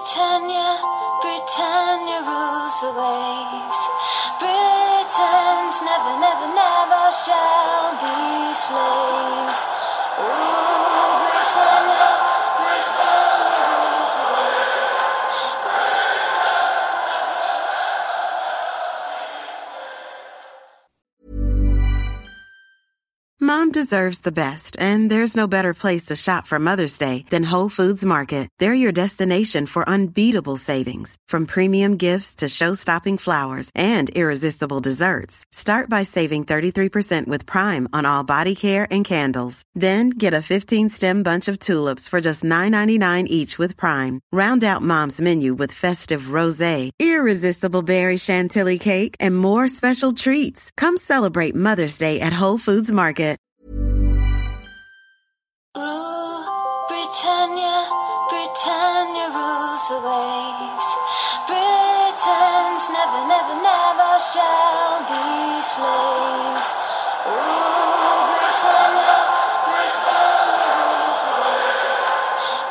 Britannia, Britannia rules the waves. Britons never, never, never shall be slaves. Oh, Britannia, Britannia rules the waves. Mom deserves the best, and there's no better place to shop for Mother's Day than Whole Foods Market. They're your destination for unbeatable savings, from premium gifts to show-stopping flowers and irresistible desserts. Start by saving 33% with Prime on all body care and candles. Then get a 15-stem bunch of tulips for just $9.99 each with Prime. Round out Mom's menu with festive rosé, irresistible berry chantilly cake, and more special treats. Come celebrate Mother's Day at Whole Foods Market. Britannia, Britannia rules the waves. Britons never, never, never shall be slaves. Oh, Britannia, Britannia rules the waves.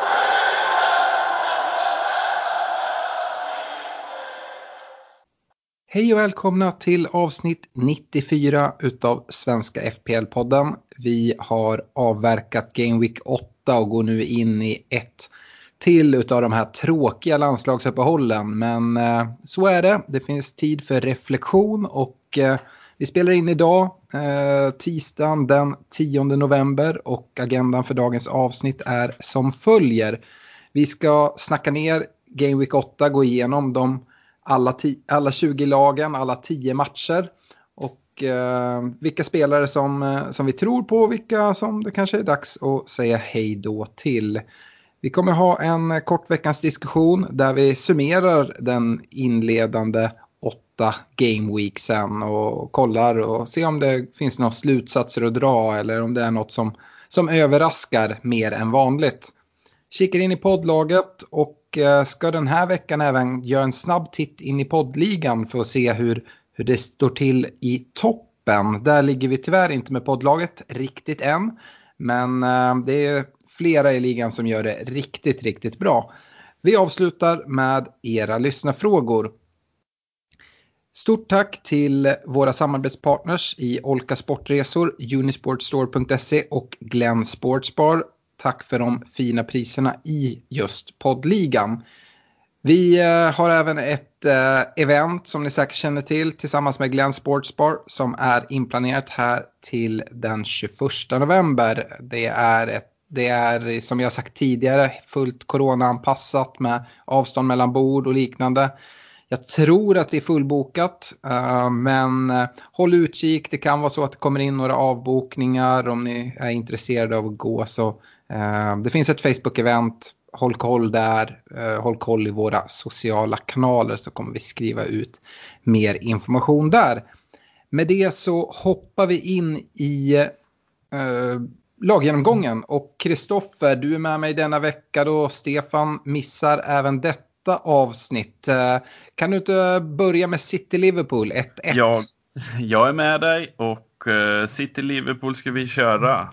Hej och välkomna till avsnitt 94 utav Svenska FPL-podden. Vi har avverkat Game Week 8 och går nu in i ett till utav de här tråkiga landslagsuppehållen. Men så är det. Det finns tid för reflektion och vi spelar in idag, tisdagen den 10 november, och agendan för dagens avsnitt är som följer. Vi ska snacka ner Game Week 8, gå igenom alla 20 lagen, alla 10 matcher och vilka spelare som vi tror på, vilka som det kanske är dags att säga hej då till. Vi kommer ha en kort veckans diskussion där vi summerar den inledande 8 game weeksen och kollar och ser om det finns några slutsatser att dra eller om det är något som överraskar mer än vanligt. Kikar in i poddlaget och ska den här veckan även göra en snabb titt in i poddligan för att se hur det står till i toppen. Där ligger vi tyvärr inte med poddlaget riktigt än. Men det är flera i ligan som gör det riktigt, riktigt bra. Vi avslutar med era lyssnarfrågor. Stort tack till våra samarbetspartners i Olka Sportresor, Unisportstore.se och Glenn Sportsbar. Tack för de fina priserna i just poddligan. Vi har även ett event som ni säkert känner till tillsammans med Glenn Sportsbar som är inplanerat här till den 21 november. Det är som jag sagt tidigare fullt coronaanpassat med avstånd mellan bord och liknande. Jag tror att det är fullbokat, men håll utkik. Det kan vara så att det kommer in några avbokningar om ni är intresserade av att gå. Så det finns ett Facebook-event. Håll koll där. Håll koll i våra sociala kanaler så kommer vi skriva ut mer information där. Med det så hoppar vi in i laggenomgången. Och Kristoffer, du är med mig denna vecka då Stefan missar även detta avsnitt. Kan du inte börja med City-Liverpool 1-1? Ja, jag är med dig och City-Liverpool ska vi köra.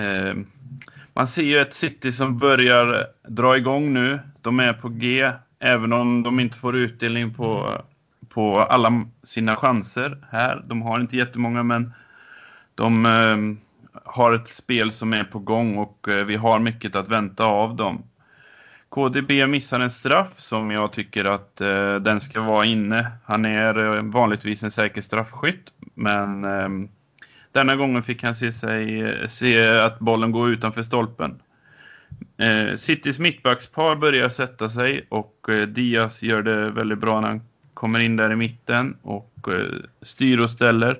Man ser ju ett City som börjar dra igång nu. De är på G, även om de inte får utdelning på alla sina chanser här. De har inte jättemånga, men de har ett spel som är på gång och vi har mycket att vänta av dem. KDB missar en straff som jag tycker att den ska vara inne. Han är vanligtvis en säker straffskytt, men denna gången fick han se att bollen går utanför stolpen. Citys mittbackspar börjar sätta sig och Diaz gör det väldigt bra när han kommer in där i mitten och styr och ställer.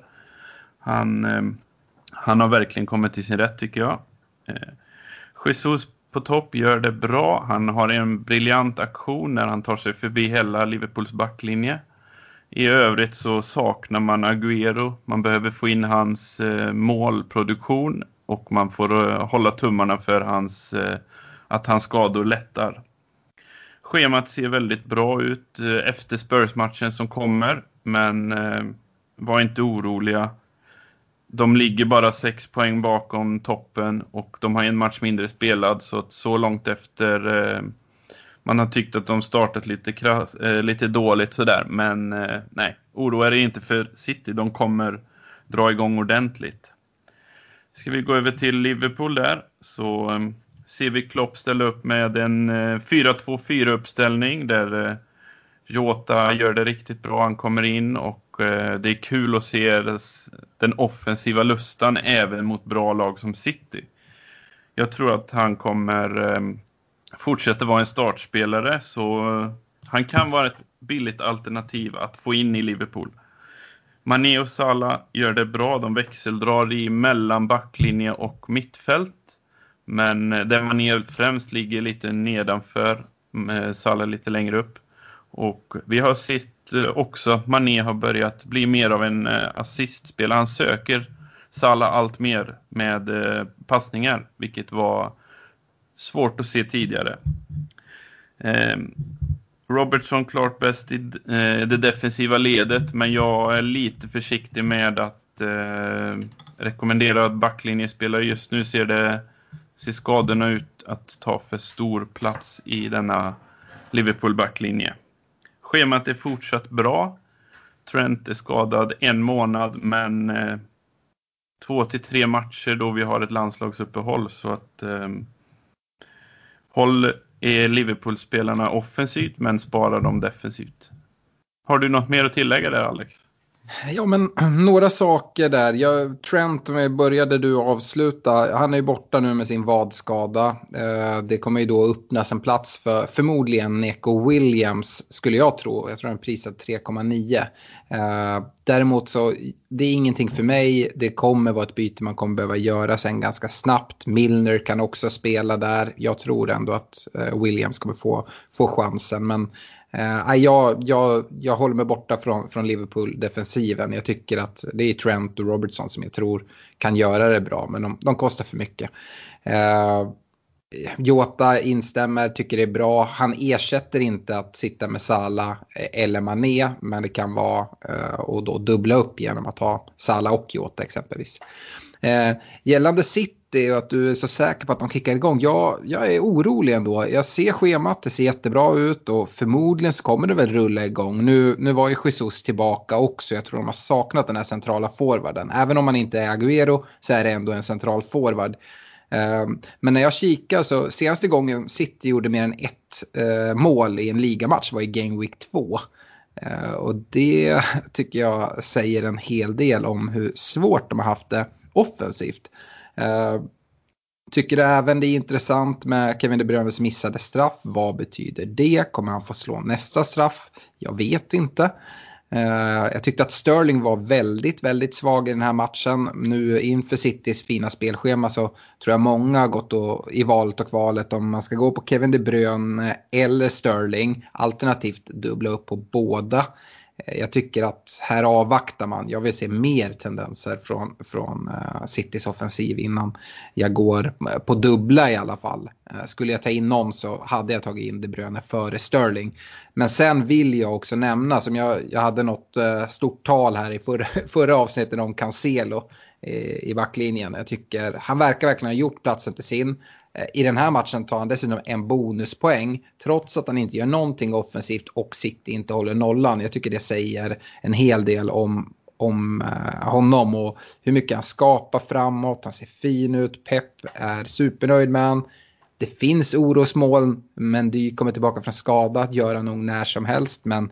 Han har verkligen kommit till sin rätt tycker jag. Jesus på topp gör det bra. Han har en briljant aktion när han tar sig förbi hela Liverpools backlinje. I övrigt så saknar man Agüero. Man behöver få in hans målproduktion och man får hålla tummarna för att hans skador lättar. Schemat ser väldigt bra ut efter Spurs-matchen som kommer, men var inte oroliga. De ligger bara 6 poäng bakom toppen och de har en match mindre spelad, så långt efter man har tyckt att de startat lite dåligt sådär. Men nej, oroa är inte för City. De kommer dra igång ordentligt. Ska vi gå över till Liverpool där, så ser vi Klopp ställa upp med en 4-2-4 uppställning där Jota gör det riktigt bra. Han kommer in och det är kul att se den offensiva lustan även mot bra lag som City. Jag tror att han kommer fortsätta vara en startspelare, så han kan vara ett billigt alternativ att få in i Liverpool. Mané och Salah gör det bra. De växeldrar i mellan backlinje och mittfält. Men där Mané främst ligger lite nedanför, Salah lite längre upp. Och vi har sett också att Mané har börjat bli mer av en assistspelare. Han söker Salah allt mer med passningar, vilket var svårt att se tidigare. Robertson klart bäst i det defensiva ledet, men jag är lite försiktig med att rekommendera backlinjespelare. Just nu ser skadorna ut att ta för stor plats i denna Liverpool backlinje. Schemat är fortsatt bra. Trent är skadad 1 månad, men 2-3 matcher då vi har ett landslagsuppehåll, så att håll är Liverpool-spelarna offensivt men sparar dem defensivt. Har du något mer att tillägga där, Alex? Ja, men några saker där. Trent, började du avsluta. Han är ju borta nu med sin vadskada. Det kommer ju då öppnas en plats för förmodligen Neco Williams, skulle jag tro. Jag tror han prisat 3,9. Däremot så, det är ingenting för mig. Det kommer vara ett byte man kommer behöva göra sen ganska snabbt. Milner kan också spela där. Jag tror ändå att Williams kommer få chansen, men jag håller mig borta från Liverpool-defensiven. Jag tycker att det är Trent och Robertson som jag tror kan göra det bra, men de kostar för mycket. Jota instämmer, tycker det är bra. Han ersätter inte att sitta med Salah eller Mané, men det kan vara och då dubbla upp genom att ha Salah och Jota exempelvis. Gällande City och att du är så säker på att de kickar igång. Jag är orolig ändå. Jag ser schemat, det ser jättebra ut och förmodligen så kommer det väl rulla igång. Nu var ju Jesus tillbaka också. Jag tror de har saknat den här centrala forwarden. Även om man inte är Agüero så är det ändå en central forward. Men när jag kikar så senaste gången City gjorde mer än 1 mål i en ligamatch var i Game Week 2. Och det tycker jag säger en hel del om hur svårt de har haft det offensivt. Tycker även det är intressant med Kevin De Bruynes missade straff. Vad betyder det? Kommer han få slå nästa straff? Jag vet inte. Jag tyckte att Sterling var väldigt, väldigt svag i den här matchen. Nu inför Citys fina spelschema så tror jag många har gått i valet och kvalet om man ska gå på Kevin De Bruyne eller Sterling. Alternativt dubbla upp på båda. Jag tycker att här avvaktar man. Jag vill se mer tendenser från Citys offensiv innan jag går på dubbla i alla fall. Skulle jag ta in någon så hade jag tagit in De Bruyne före Sterling. Men sen vill jag också nämna, som jag hade något stort tal här i förra avsnittet om Cancelo i backlinjen. Jag tycker han verkar verkligen ha gjort platsen till sin. I den här matchen tar han dessutom en bonuspoäng trots att han inte gör någonting offensivt och City inte håller nollan. Jag tycker det säger en hel del om honom och hur mycket han skapar framåt. Han ser fin ut, Pep är supernöjd med han. Det finns orosmoln, men det kommer tillbaka från skada att göra nog när som helst. Men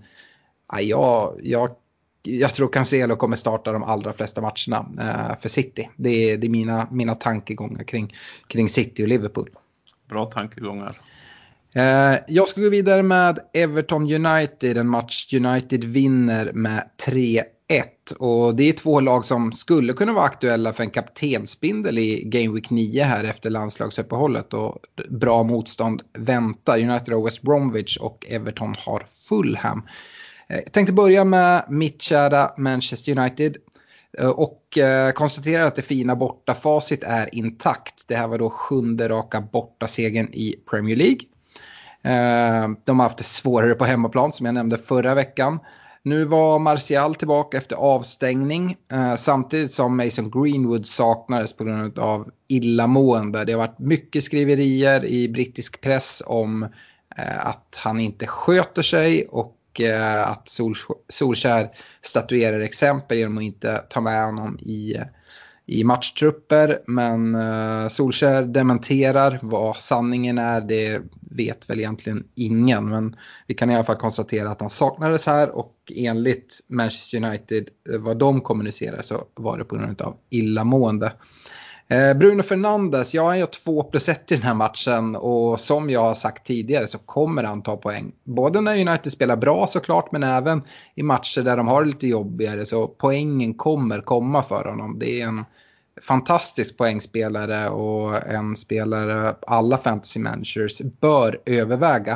jag tror Cancelo kommer starta de allra flesta matcherna för City. Det är mina tankegångar kring City och Liverpool. Bra tankegångar. Jag ska gå vidare med Everton United. En match United vinner med 3-1. Och det är 2 lag som skulle kunna vara aktuella för en kaptensbindel i Game Week 9 här efter landslagsuppehållet. Och bra motstånd väntar. United har West Bromwich och Everton har Fulham. Jag tänkte börja med mitt kära Manchester United och konstatera att det fina bortafacit är intakt. Det här var då 7:e raka bortasegern i Premier League. De har haft det svårare på hemmaplan som jag nämnde förra veckan. Nu var Martial tillbaka efter avstängning samtidigt som Mason Greenwood saknades på grund av illamående. Det har varit mycket skriverier i brittisk press om att han inte sköter sig och att Solskjær statuerar exempel genom att inte ta med honom i matchtrupper. Men Solskjær dementerar vad sanningen är. Det vet väl egentligen ingen. Men vi kan i alla fall konstatera att han saknades här. Och enligt Manchester United, vad de kommunicerar, så var det på grund av illamående. Bruno Fernandes, han gör 2+1 i den här matchen. Och som jag har sagt tidigare så kommer han ta poäng. Både när United spelar bra såklart, men även i matcher där de har lite jobbigare. Så poängen kommer komma för honom. Det är en fantastisk poängspelare och en spelare alla fantasy managers bör överväga.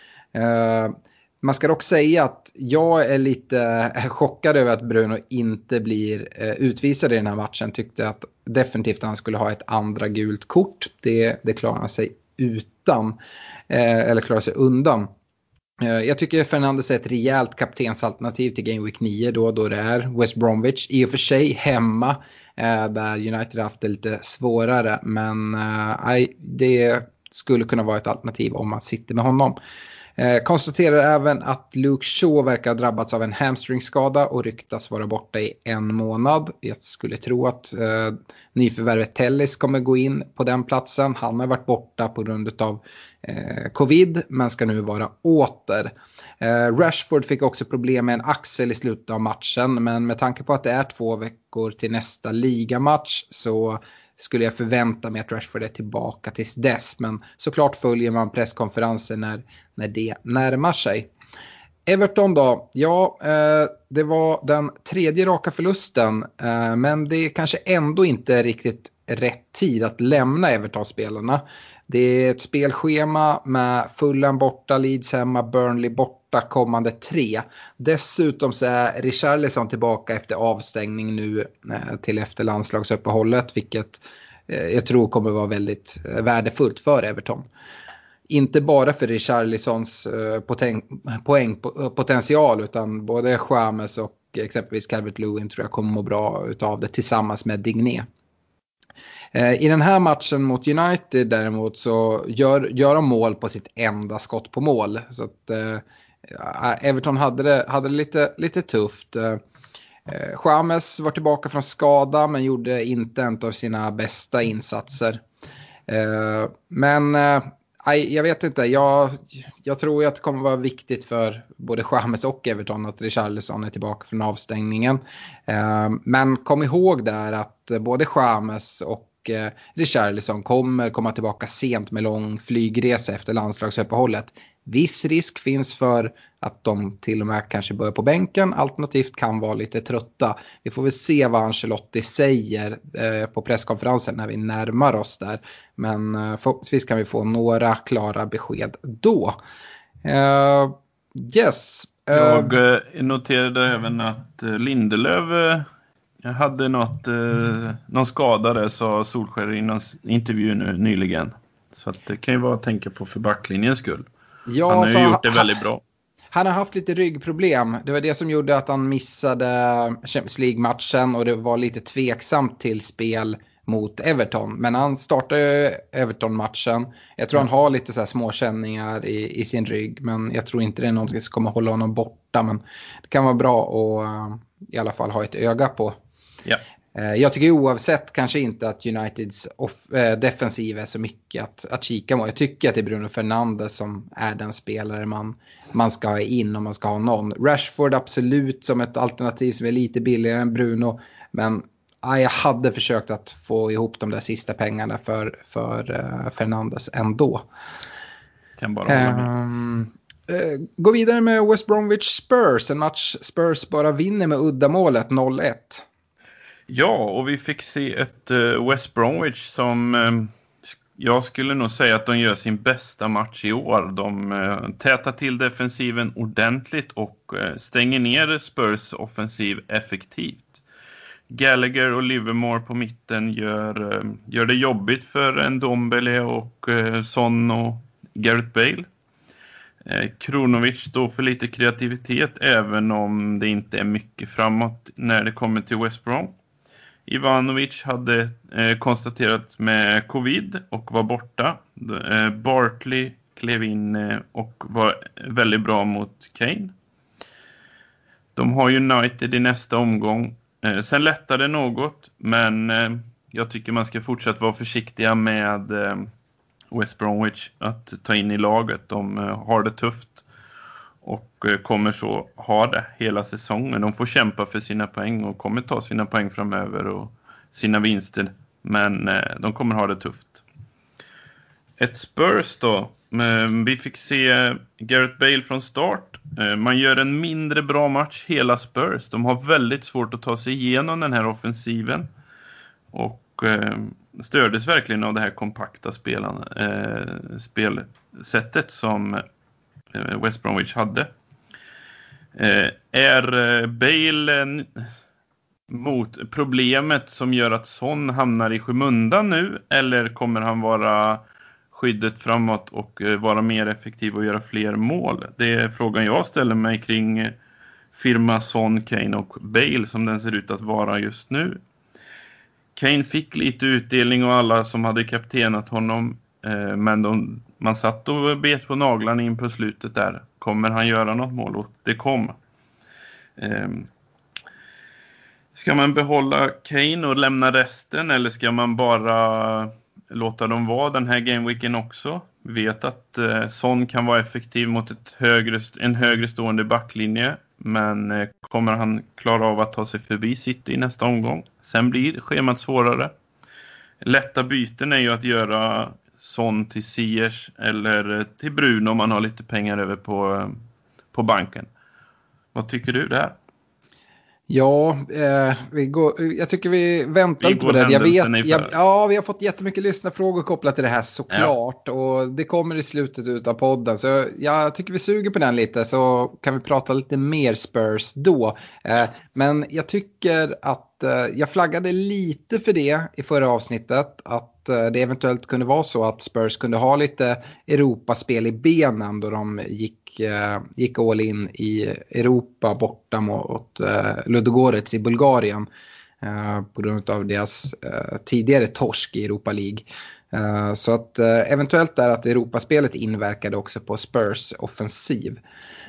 Man ska dock säga att jag är lite chockad över att Bruno inte blir utvisad i den här matchen. Tyckte att definitivt han skulle ha ett andra gult kort. Det klarar han sig klarar sig undan. Jag tycker Fernandes är ett rejält kaptensalternativ till Game Week 9 då det är West Bromwich. I och för sig hemma där United har haft det lite svårare. Men det skulle kunna vara ett alternativ om man sitter med honom. Konstaterar även att Luke Shaw verkar ha drabbats av en hamstringskada och ryktas vara borta i 1 månad. Jag skulle tro att nyförvärvet Tellis kommer gå in på den platsen. Han har varit borta på grund av covid men ska nu vara åter. Rashford fick också problem med en axel i slutet av matchen, men med tanke på att det är 2 veckor till nästa ligamatch så skulle jag förvänta mig att Rashford är tillbaka tills dess. Men såklart följer man presskonferensen när det närmar sig. Everton då? Ja, det var den 3:e raka förlusten. Men det är kanske ändå inte riktigt rätt tid att lämna Everton-spelarna. Det är ett spelschema med Fulham borta, Leeds hemma, Burnley borta kommande 3. Dessutom så är Richarlison tillbaka efter avstängning nu till efter landslagsuppehållet, vilket jag tror kommer vara väldigt värdefullt för Everton. Inte bara för Richarlisons poängpotential utan både James och exempelvis Calvert-Lewin tror jag kommer må bra utav det tillsammans med Digné. I den här matchen mot United däremot så gör de mål på sitt enda skott på mål. Så att Everton hade det lite tufft. James var tillbaka från skada men gjorde inte en av sina bästa insatser. Men jag vet inte, jag tror att det kommer vara viktigt för både James och Everton att Richarlison är tillbaka från avstängningen. Men kom ihåg där att både James och Richarlison kommer komma tillbaka sent med lång flygresa efter landslagsuppehållet. Viss risk finns för att de till och med kanske börjar på bänken. Alternativt kan vara lite trötta. Vi får väl se vad Ancelotti säger på presskonferensen när vi närmar oss där. Men förhoppningsvis kan vi få några klara besked då. Yes. Jag noterade även att Lindelöf hade någon skada där, sa Solskjær i någon intervju nyligen. Så att det kan ju vara att tänka på för backlinjens skull. Ja, han har ju gjort det väldigt bra. Han har haft lite ryggproblem. Det var det som gjorde att han missade Champions League-matchen och det var lite tveksamt till spel mot Everton. Men han startade Everton-matchen. Jag tror han har lite så här små känningar i sin rygg. Men jag tror inte det är någonting som kommer hålla honom borta. Men det kan vara bra att i alla fall ha ett öga på. Ja. Jag tycker oavsett kanske inte att Uniteds defensiv är så mycket att kika på. Jag tycker att det är Bruno Fernandes som är den spelare man ska ha in om man ska ha någon. Rashford absolut som ett alternativ som är lite billigare än Bruno. Men jag hade försökt att få ihop de där sista pengarna för Fernandes ändå. Kan bara hålla med. Gå vidare med West Bromwich Spurs. En match Spurs bara vinner med uddamålet 0-1. Ja, och vi fick se ett West Bromwich som jag skulle nog säga att de gör sin bästa match i år. De tätar till defensiven ordentligt och stänger ner Spurs offensiv effektivt. Gallagher och Livermore på mitten gör det jobbigt för en Ndombele och Son och Gareth Bale. Kronovic står för lite kreativitet även om det inte är mycket framåt när det kommer till West Brom. Ivanovic hade konstaterat med covid och var borta. Bartley, klev in och var väldigt bra mot Kane. De har United i nästa omgång. Sen lättar det något, men jag tycker man ska fortsätta vara försiktiga med West Bromwich att ta in i laget. De har det tufft och kommer så ha det hela säsongen. De får kämpa för sina poäng och kommer ta sina poäng framöver och sina vinster. Men de kommer ha det tufft. Ett Spurs då. Vi fick se Gareth Bale från start. Man gör en mindre bra match, hela Spurs. De har väldigt svårt att ta sig igenom den här offensiven. Och stördes verkligen av det här kompakta spelsättet som West Bromwich hade. Är Bale mot problemet som gör att Son hamnar i skymundan nu, eller kommer han vara skyddet framåt och vara mer effektiv och göra fler mål? Det är frågan jag ställer mig kring firma Son, Kane och Bale som den ser ut att vara just nu. Kane fick lite utdelning och alla som hade kaptenat honom, men man satt och bet på naglarna in på slutet där. Kommer han göra något mål? Och det kom. Ska man behålla Kane och lämna resten, eller ska man bara låta dem vara den här gameweeken också? Vi vet att Son kan vara effektiv mot en högre stående backlinje, men kommer han klara av att ta sig förbi City i nästa omgång? Sen blir schemat svårare. Lätta byten är ju att göra Son till Ziyech eller till Bruno om man har lite pengar över på banken. Vad tycker du där? Ja, jag tycker vi väntar lite på det. Vi har fått jättemycket lyssnarfrågor kopplat till det här såklart. Ja. Och det kommer i slutet av podden. Så jag tycker vi suger på den lite, så kan vi prata lite mer Spurs då. Men jag tycker att jag flaggade lite för det i förra avsnittet. Att det eventuellt kunde vara så att Spurs kunde ha lite Europaspel i benen då de gick all in i Europa borta mot Ludogorets i Bulgarien på grund av deras tidigare torsk i Europa League. Så att eventuellt är att Europaspelet inverkade också på Spurs offensiv.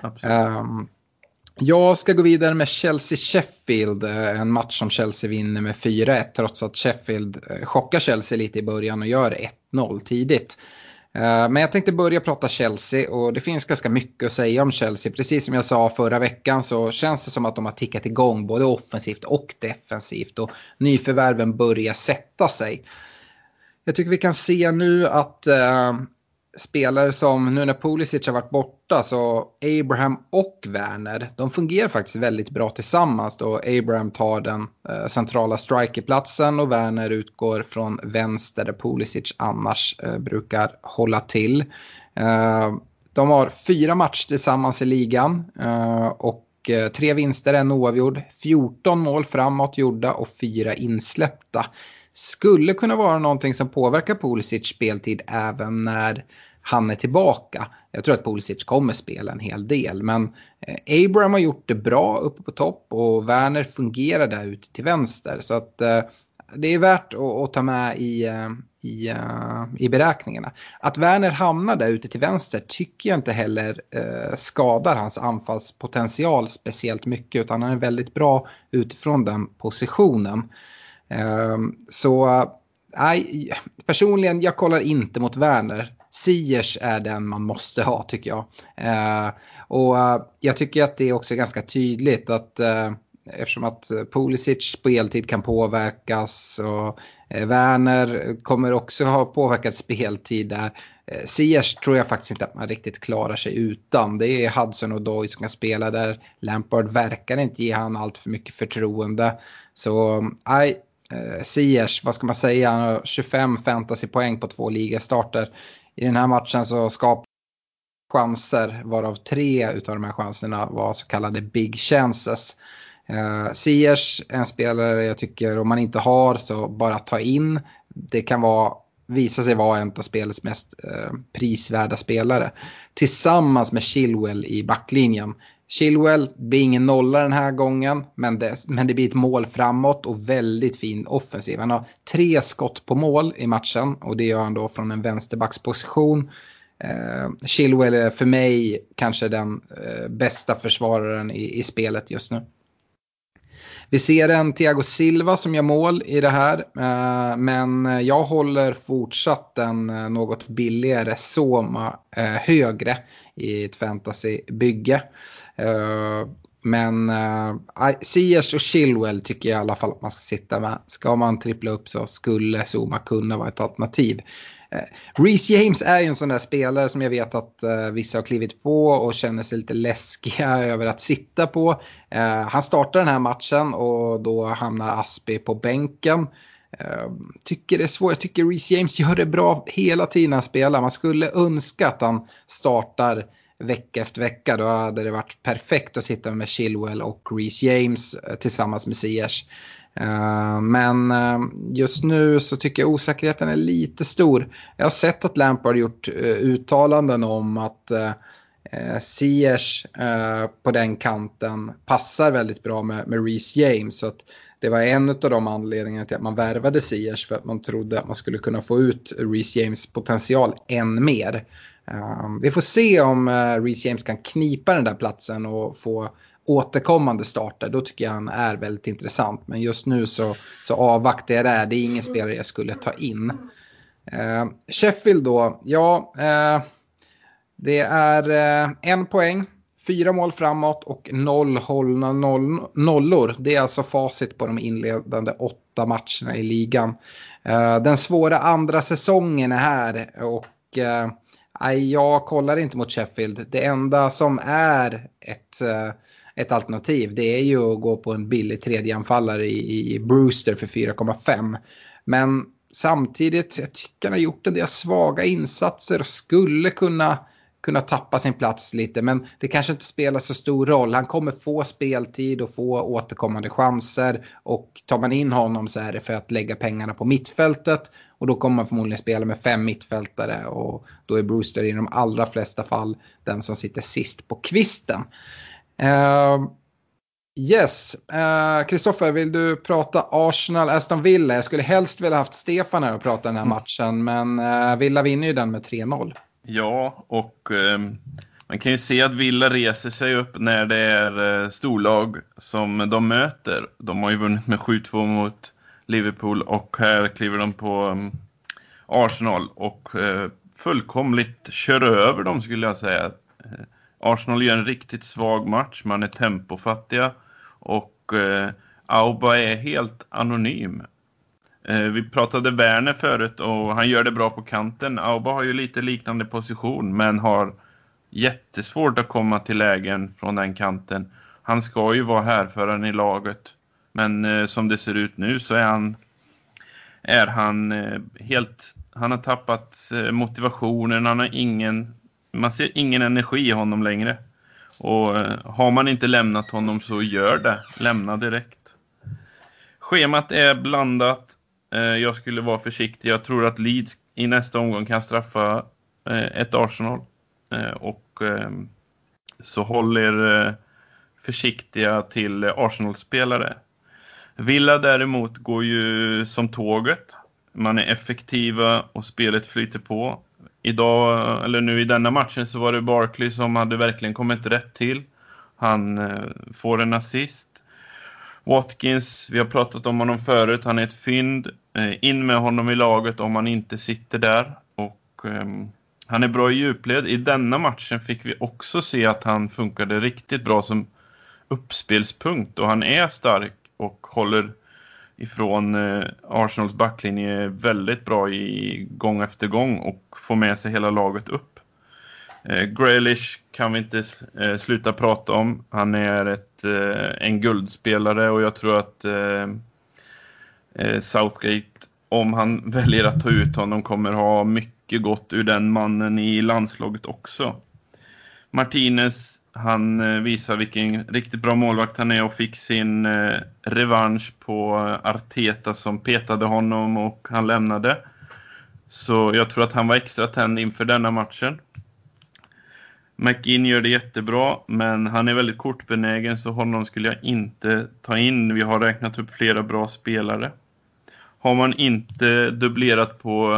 Jag ska gå vidare med Chelsea-Sheffield, en match som Chelsea vinner med 4-1 trots att Sheffield chockar Chelsea lite i början och gör 1-0 tidigt. Men jag tänkte börja prata Chelsea, och det finns ganska mycket att säga om Chelsea. Precis som jag sa förra veckan så känns det som att de har tickat igång både offensivt och defensivt, och nyförvärven börjar sätta sig. Jag tycker vi kan se nu att spelare som nu när Pulisic har varit borta, så Abraham och Werner, de fungerar faktiskt väldigt bra tillsammans då Abraham tar den centrala strikerplatsen och Werner utgår från vänster där Pulisic annars brukar hålla till. De har 4 matcher tillsammans i ligan och 3 vinster, en oavgjord, 14 mål framåt gjorda och 4 insläppta. Skulle kunna vara någonting som påverkar Pulisic speltid även när han är tillbaka. Jag tror att Pulisic kommer spela en hel del, men Abraham har gjort det bra uppe på topp och Werner fungerar där ute till vänster, så att det är värt att ta med i beräkningarna. Att Werner hamnar där ute till vänster tycker jag inte heller skadar hans anfallspotential speciellt mycket, utan han är väldigt bra utifrån den positionen. Så personligen, jag kollar inte mot Werner. Ziyech är den man måste ha, tycker jag. Och jag tycker att det är också ganska tydligt att eftersom att Pulisic speltid kan påverkas och Werner kommer också ha påverkat speltid där. Ziyech tror jag faktiskt inte att man riktigt klarar sig utan. Det är Hudson och Doy som kan spela där. Lampard verkar inte ge han allt för mycket förtroende. Så Ziyech, vad ska man säga, han har 25 fantasypoäng på 2 ligastarter. I den här matchen så skapar chanser, varav 3 utav de här chanserna var så kallade big chances. Ziyech är en spelare jag tycker, om man inte har så bara ta in. Det kan visa sig vara en av spelets mest prisvärda spelare. Tillsammans med Chilwell i backlinjen. Chilwell blir ingen nolla den här gången, men det blir ett mål framåt och väldigt fin offensiv. Han har 3 skott på mål i matchen och det gör han då från en vänsterbacksposition. Chilwell är för mig kanske den bästa försvararen i spelet just nu. Vi ser en Thiago Silva som gör mål i det här. Men jag håller fortsatt en något billigare Soma högre i ett fantasybygge. Men Ziyech och Chilwell tycker jag i alla fall att man ska sitta med. Ska man trippla upp så skulle Soma kunna vara ett alternativ. Reece James är ju en sån där spelare som jag vet att vissa har klivit på och känner sig lite läskiga över att sitta på. Han startar den här matchen och då hamnar Aspi på bänken. Tycker det är svårt. Jag tycker Reece James gör det bra hela tiden han spelar. Man skulle önska att han startar vecka efter vecka. Då hade det varit perfekt att sitta med Chilwell och Reece James tillsammans med Ziyech. Men just nu så tycker jag osäkerheten är lite stor. Jag har sett att Lampard gjort uttalanden om att Ziyech på den kanten passar väldigt bra med Reece James. Så att det var en av de anledningarna till att man värvade Ziyech, för att man trodde att man skulle kunna få ut Reece James potential än mer. Vi får se om Reece James kan knipa den där platsen och få återkommande starter. Då tycker jag han är väldigt intressant. Men just nu så avvaktar jag det. Det är ingen spelare jag skulle ta in. Sheffield då. Ja, det är 1 poäng. 4 mål framåt och 0 hållna nollor. Det är alltså facit på de inledande 8 matcherna i ligan. Den svåra andra säsongen är här. Och jag kollar inte mot Sheffield. Det enda som är ett alternativ, det är ju att gå på en billig tredjeanfallare i Brewster för 4,5. Men samtidigt, jag tycker han har gjort en del svaga insatser och skulle kunna tappa sin plats lite. Men det kanske inte spelar så stor roll. Han kommer få speltid och få återkommande chanser. Och tar man in honom så är det för att lägga pengarna på mittfältet. Och då kommer man förmodligen spela med 5 mittfältare. Och då är Brewster i de allra flesta fall den som sitter sist på kvisten. Yes. Kristoffer, vill du prata Arsenal, Aston Villa? Jag skulle helst vilja haft Stefan här och prata den här matchen. Men Villa vinner ju den med 3-0. Ja, och man kan ju se att Villa reser sig upp när det är storlag som de möter. De har ju vunnit med 7-2 mot Liverpool och här kliver de på Arsenal och fullkomligt kör över dem, skulle jag säga. Arsenal gör en riktigt svag match, man är tempofattiga och Auba är helt anonym. Vi pratade Werner förut och han gör det bra på kanten. Auba har ju lite liknande position men har jättesvårt att komma till lägen från den kanten. Han ska ju vara härföraren i laget, men som det ser ut nu så är han helt, han har tappat motivationen, man ser ingen energi i honom längre. Och har man inte lämnat honom så gör det, lämna direkt. Schemat är blandat. Jag skulle vara försiktig. Jag tror att Leeds i nästa omgång kan straffa ett Arsenal. Och så håller försiktiga till Arsenal-spelare. Villa däremot går ju som tåget. Man är effektiva och spelet flyter på. Idag, eller nu i denna matchen, så var det Barkley som hade verkligen kommit rätt till. Han får en assist. Watkins, vi har pratat om honom förut, han är ett fynd. In med honom i laget om han inte sitter där. Och han är bra i djupled. I denna matchen fick vi också se att han funkade riktigt bra som uppspelspunkt. Och han är stark och håller ifrån Arsenals backlinje väldigt bra i gång efter gång och får med sig hela laget upp. Grealish kan vi inte sluta prata om. Han är en guldspelare och jag tror att Southgate, om han väljer att ta ut honom, kommer ha mycket gott ur den mannen i landslaget också. Martinez, han visar vilken riktigt bra målvakt han är och fick sin revansch på Arteta som petade honom och han lämnade. Så jag tror att han var extra tänd inför denna matchen. McGinn gör det jättebra, men han är väldigt kortbenägen så honom skulle jag inte ta in. Vi har räknat upp flera bra spelare. Har man inte dubblerat på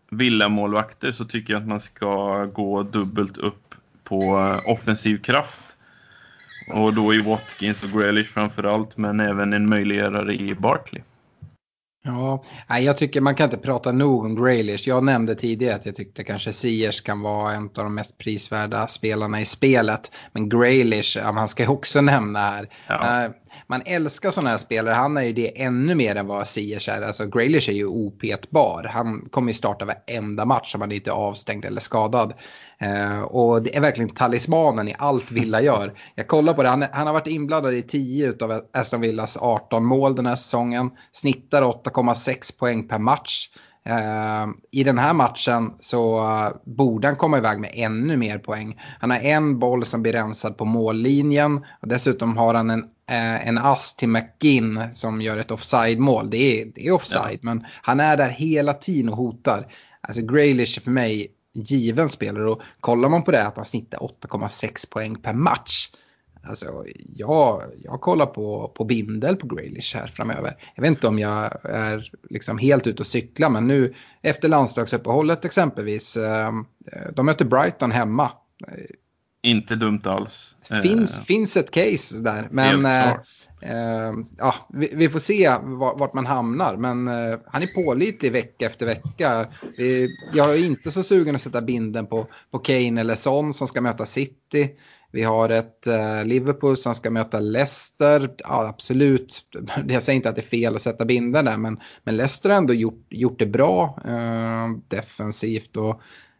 Villa-målvakter så tycker jag att man ska gå dubbelt upp på offensiv kraft. Och då i Watkins och Grealish framförallt, men även en möjliggörare i Barkley. Ja, jag tycker man kan inte prata nog om Grealish. Jag nämnde tidigare att jag tyckte kanske Ziyech kan vara en av de mest prisvärda spelarna i spelet. Men Grealish, man ska ju också nämna här. Ja. Man älskar sådana här spelare. Han är ju det ännu mer än vad Ziyech är. Alltså Grealish är ju opetbar. Han kommer ju starta varenda match om han inte är avstängd eller skadad. Och det är verkligen talismanen i allt Villa gör. Jag kollar på det, han har varit inblandad i 10 av Aston Villas 18 mål den här säsongen. Snittar 8,6 poäng per match. I den här matchen så borde han komma iväg med ännu mer poäng. Han har en boll som blir rensad på mållinjen. Och dessutom har han en ass till McGinn som gör ett offside-mål. Det är offside, men han är där hela tiden och hotar. Alltså Grealish är för mig given spelare, och kollar man på det att han snittar 8,6 poäng per match. Alltså jag kollar på bindel på Grealish här framöver. Jag vet inte om jag är liksom helt ute och cykla, men nu efter landslagsuppehållet exempelvis, de möter Brighton hemma. Inte dumt alls. Finns ett case där, men ja, vi får se vart man hamnar. Men han är pålitlig vecka efter vecka. Jag är inte så sugen att sätta binden på Kane eller Son som ska möta City. Vi har ett Liverpool som ska möta Leicester. Ja, absolut. Jag säger inte att det är fel att sätta binden där, men Leicester har ändå gjort det bra defensivt. Och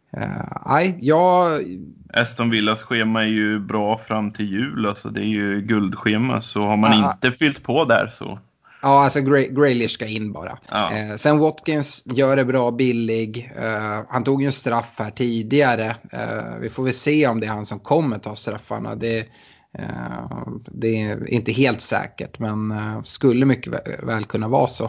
Aston Villas schema är ju bra fram till jul, alltså det är ju guldschema, så har man inte fyllt på där så. Ja, alltså Grealish ska in bara. Ja. Sen Watkins gör det bra billig. Han tog ju en straff här tidigare. Vi får väl se om det är han som kommer ta straffarna. Det är inte helt säkert, men skulle mycket väl kunna vara så.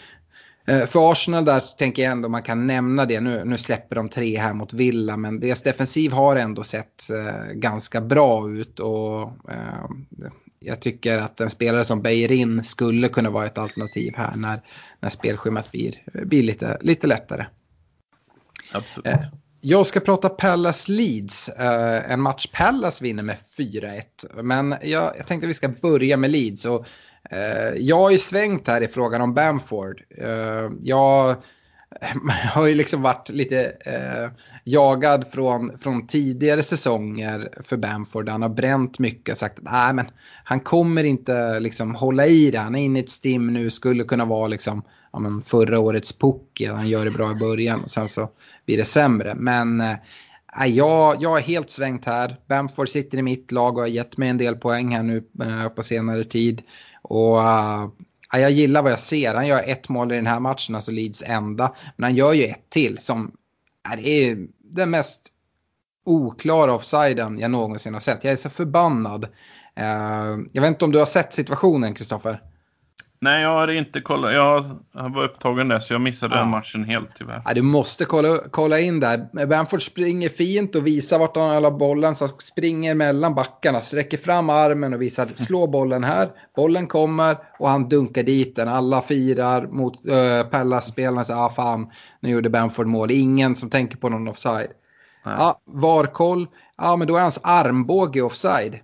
För Arsenal där tänker jag ändå man kan nämna det. Nu släpper de 3 här mot Villa, men deras defensiv har ändå sett ganska bra ut, och jag tycker att en spelare som Bellerin skulle kunna vara ett alternativ här när spelschemat blir lite lättare. Absolut. Jag ska prata Palace Leeds. En match Palace vinner med 4-1. Men jag tänkte att vi ska börja med Leeds. Och jag har ju svängt här i frågan om Bamford. Jag har ju liksom varit lite jagad från tidigare säsonger för Bamford. Han har bränt mycket och sagt att men han kommer inte liksom hålla i det. Han är inne i ett stim nu, skulle kunna vara liksom, förra årets puck. Han gör det bra i början och sen så blir det sämre. Men jag är helt svängt här. Bamford sitter i mitt lag och har gett mig en del poäng här nu på senare tid. Och jag gillar vad jag ser. Han gör 1 mål i den här matchen, alltså Leeds enda. Men han gör ju 1 till som är den mest oklara offsiden jag någonsin har sett. Jag är så förbannad. Jag vet inte om du har sett situationen, Kristoffer? Nej, jag har inte kollat. Jag var upptagen där så jag missade den matchen helt tyvärr. Ja, du måste kolla in där. Bamford springer fint och visar vart han har bollen. Så springer mellan backarna, sträcker fram armen och visar slå bollen här. Bollen kommer och han dunkar dit den. Alla firar mot Palace-spelarna. Så fan, nu gjorde Bamford mål. Ingen som tänker på någon offside. VAR-koll. Ja, men då är hans armbåge offside.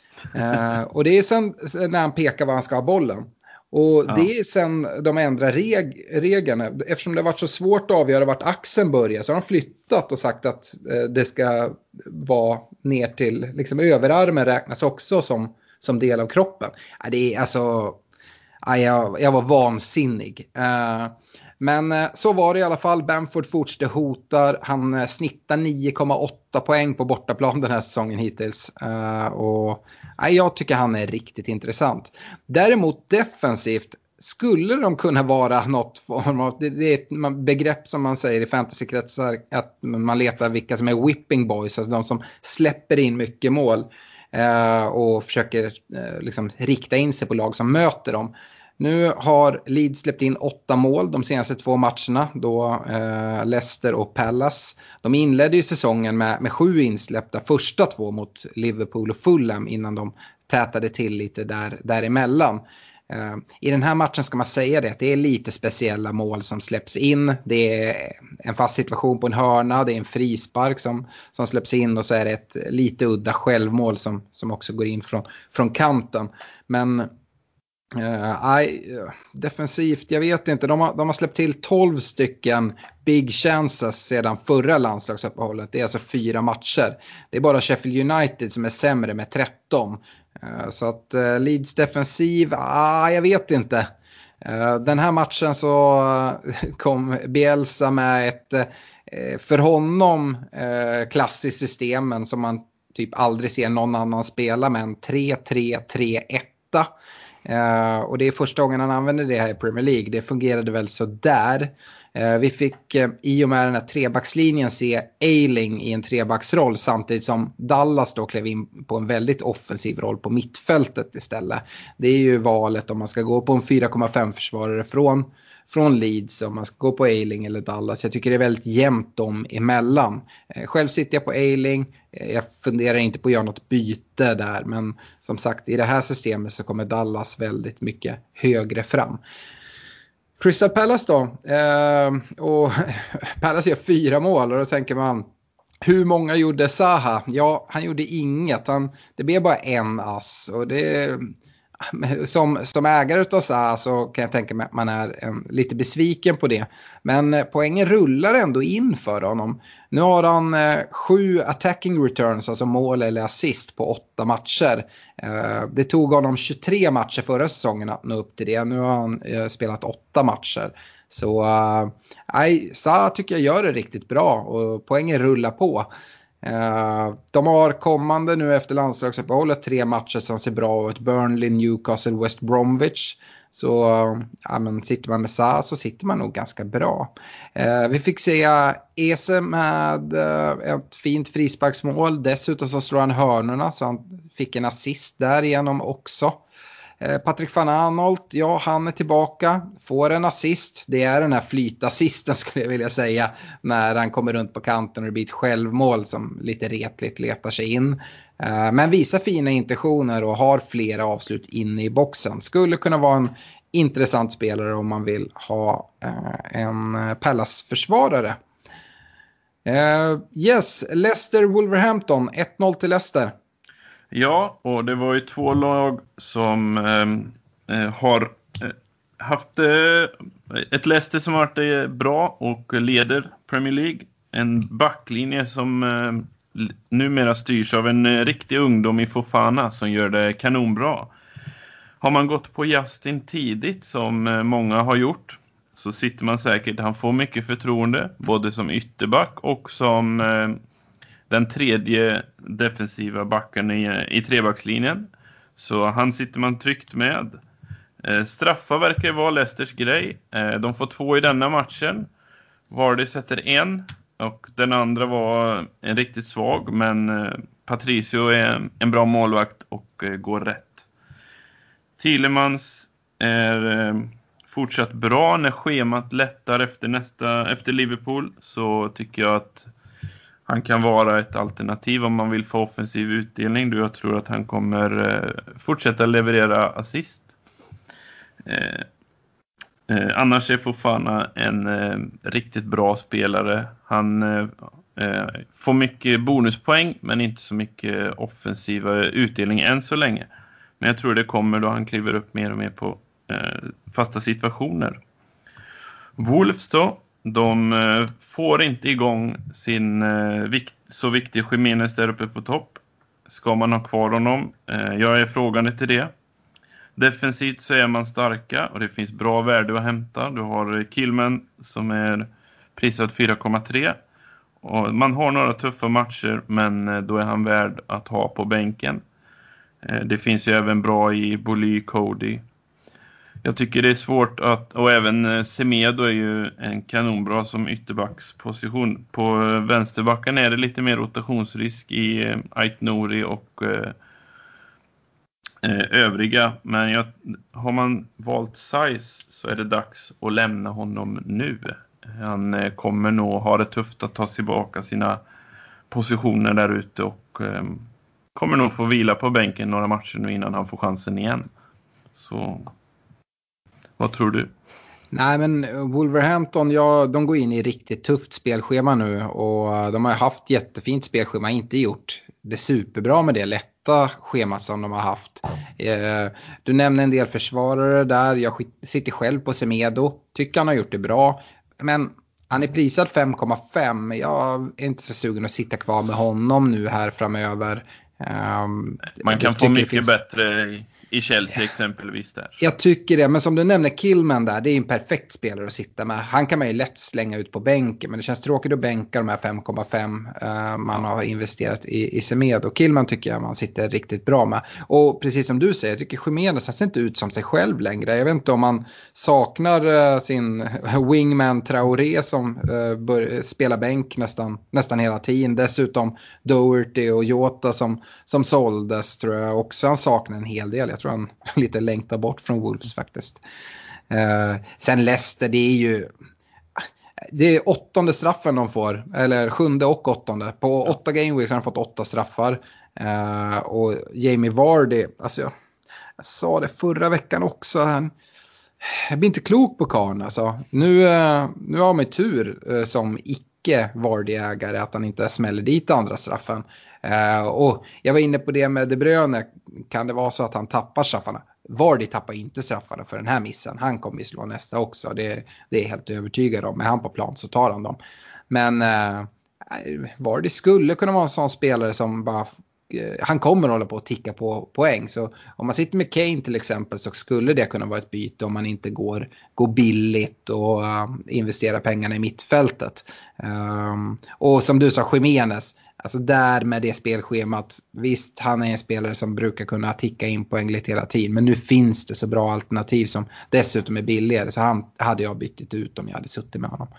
Och det är sen när han pekar var han ska ha bollen. Och det är sen de ändrar reglerna. Eftersom det har varit så svårt att avgöra vart axeln börjar, så har de flyttat och sagt att det ska vara ner till liksom överarmen räknas också som del av kroppen. Det är alltså, jag var vansinnig. Men så var det i alla fall. Bamford fortsätter hotar. Han snittar 9,8 poäng på bortaplan den här säsongen hittills. Och jag tycker han är riktigt intressant. Däremot defensivt skulle de kunna vara något form av, det är ett begrepp som man säger i fantasykretsar, att man letar vilka som är whipping boys, alltså de som släpper in mycket mål och försöker liksom rikta in sig på lag som möter dem. Nu har Leeds släppt in 8 mål de senaste 2 matcherna, då Leicester och Palace. De inledde ju säsongen med 7 insläppta, första 2 mot Liverpool och Fulham innan de tätade till lite däremellan. I den här matchen ska man säga det, att det är lite speciella mål som släpps in. Det är en fast situation på en hörna, det är en frispark som släpps in och så är det ett lite udda självmål som också går in från kanten. Men defensivt, jag vet inte. De har släppt till 12 stycken big chances sedan förra landslagsuppehållet. Det är alltså 4 matcher. Det är bara Sheffield United som är sämre med 13. Så att Leeds defensiv, jag vet inte. Den här matchen så kom Bielsa med ett för honom klassiskt system, men som man typ aldrig ser någon annan spela, med en 3-3-3-1. Och det är första gången han använder det här i Premier League. Det fungerade väl så där. Vi fick i och med den här trebackslinjen se Ayling i en trebacksroll, samtidigt som Dallas då klev in på en väldigt offensiv roll på mittfältet istället. Det är ju valet om man ska gå på en 4,5 försvarare från Leeds, om man ska gå på Ayling eller Dallas. Jag tycker det är väldigt jämnt dem emellan. Själv sitter jag på Ayling. Jag funderar inte på att göra något byte där, men som sagt, i det här systemet så kommer Dallas väldigt mycket högre fram. Crystal Palace då, och Palace gör 4 mål och då tänker man, hur många gjorde Zaha? Ja, han gjorde inget. Det blev bara en ass, och det som ägare av Zaha så kan jag tänka mig att man är lite besviken på det. Men poängen rullar ändå in för honom. Nu har han 7 attacking returns, alltså mål eller assist på 8 matcher. Det tog honom 23 matcher förra säsongen att nå upp till det. Nu har han spelat 8 matcher. Så Zaha tycker jag gör det riktigt bra och poängen rullar på. De har kommande nu efter landslagsuppehållet 3 matcher som ser bra ut: Burnley, Newcastle, West Bromwich. Så men sitter man med Zaha så sitter man nog ganska bra. Vi fick se Eze med ett fint frisparksmål. Dessutom så slår han hörnorna, så han fick en assist där igenom också. Patrick van Aanholt, ja, han är tillbaka, får en assist. Det är den här flytassisten skulle jag vilja säga, när han kommer runt på kanten och det blir ett självmål som lite retligt letar sig in. Men visar fina intentioner och har flera avslut inne i boxen. Skulle kunna vara en intressant spelare om man vill ha en Palace-försvarare. Leicester-Wolverhampton, 1-0 till Leicester. Ja, och det var ju 2 lag som har haft ett Leicester som har varit bra och leder Premier League. En backlinje som numera styrs av en riktig ungdom i Fofana som gör det kanonbra. Har man gått på Justin tidigt, som många har gjort, så sitter man säkert. Han får mycket förtroende, både som ytterback och som den tredje defensiva backen i trebackslinjen. Så han sitter man tryggt med. Straffar verkar vara Leicesters grej. De får 2 i denna matchen. Vardy sätter 1 och den andra var en riktigt svag. Men Patricio är en bra målvakt och går rätt. Tielemans är fortsatt bra. När schemat lättar efter Liverpool så tycker jag att han kan vara ett alternativ om man vill få offensiv utdelning. Jag tror att han kommer fortsätta leverera assist. Annars är Fofana en riktigt bra spelare. Han får mycket bonuspoäng men inte så mycket offensiva utdelning än så länge. Men jag tror det kommer då han kliver upp mer och mer på fasta situationer. Wolves då. De får inte igång sin så viktiga Jimenez där uppe på topp. Ska man ha kvar honom? Jag är frågande till det. Defensivt så är man starka och det finns bra värde att hämta. Du har Kilman som är prisad 4,3. Och man har några tuffa matcher, men då är han värd att ha på bänken. Det finns ju även bra i Boly, Cody. Jag tycker det är svårt och även Semedo är ju en kanonbra som ytterbacksposition. På vänsterbacken är det lite mer rotationsrisk i Ait Nouri och övriga. Men har man valt size så är det dags att lämna honom nu. Han kommer nog ha det tufft att ta tillbaka sina positioner där ute och kommer nog få vila på bänken några matcher nu innan han får chansen igen. Så Vad tror du? Nej, men Wolverhampton, ja, de går in i riktigt tufft spelschema nu och de har haft jättefint spelschema, inte gjort det superbra med det lätta schemat som de har haft. Du nämner en del försvarare där, jag sitter själv på Semedo, tycker han har gjort det bra, men han är prisad 5,5. Jag är inte så sugen att sitta kvar med honom nu här framöver. Man kan få mycket bättre i Chelsea exempelvis där. Jag tycker det, men som du nämner Kilman där, det är en perfekt spelare att sitta med. Han kan man ju lätt slänga ut på bänken, men det känns tråkigt att bänka de här 5,5 man har investerat i Semedo. Och Kilman tycker jag man sitter riktigt bra med. Och precis som du säger, jag tycker Jimenez, han ser inte ut som sig själv längre. Jag vet inte om man saknar sin wingman Traoré som spelar bänk nästan hela tiden. Dessutom Doherty och Jota som såldes, tror jag också han saknar en hel del. Jag tror han lite längtar bort från Wolves faktiskt. Sen Leicester, det är 8:e straffen de får, eller 7:e och 8:e. På 8 gameweeks har de fått 8 straffar. Och Jamie Vardy, alltså jag sa det förra veckan också, jag blir inte klok på karln alltså. Nu har man tur som Vardy-ägare att han inte smäller dit andra straffen. Och jag var inne på det med De Bruyne. Kan det vara så att han tappar straffarna? Vardy tappar inte straffarna för den här missen. Han kommer att slå nästa också. Det är helt övertygad om. Med han på plan så tar han dem. Men Vardy skulle kunna vara en sån spelare som bara... Han kommer att hålla på att ticka på poäng. Så om man sitter med Kane till exempel så skulle det kunna vara ett byte om man inte går billigt och investerar pengarna i mittfältet. Och som du sa, Jimenez, alltså där med det spelschemat, visst han är en spelare som brukar kunna ticka in poäng lite hela tiden, men nu finns det så bra alternativ som dessutom är billigare, så han hade jag bytt ut om jag hade suttit med honom.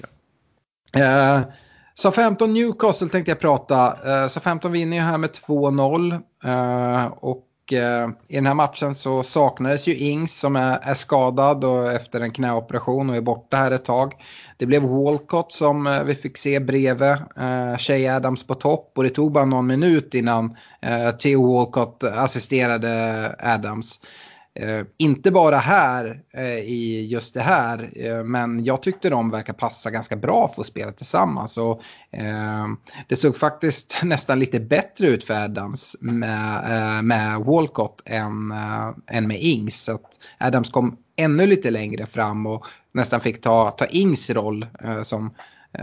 Southampton Newcastle tänkte jag prata. Southampton vinner ju här med 2-0 och i den här matchen så saknades ju Ings som är skadad och efter en knäoperation och är borta här ett tag. Det blev Walcott som vi fick se bredvid Shea Adams på topp, och det tog bara någon minut innan Theo Walcott assisterade Adams. Inte bara här i just det här, men jag tyckte de verkar passa ganska bra för att spela tillsammans. Och, det såg faktiskt nästan lite bättre ut för Adams med Walcott än med Ings. Så att Adams kom ännu lite längre fram och nästan fick ta Ings roll som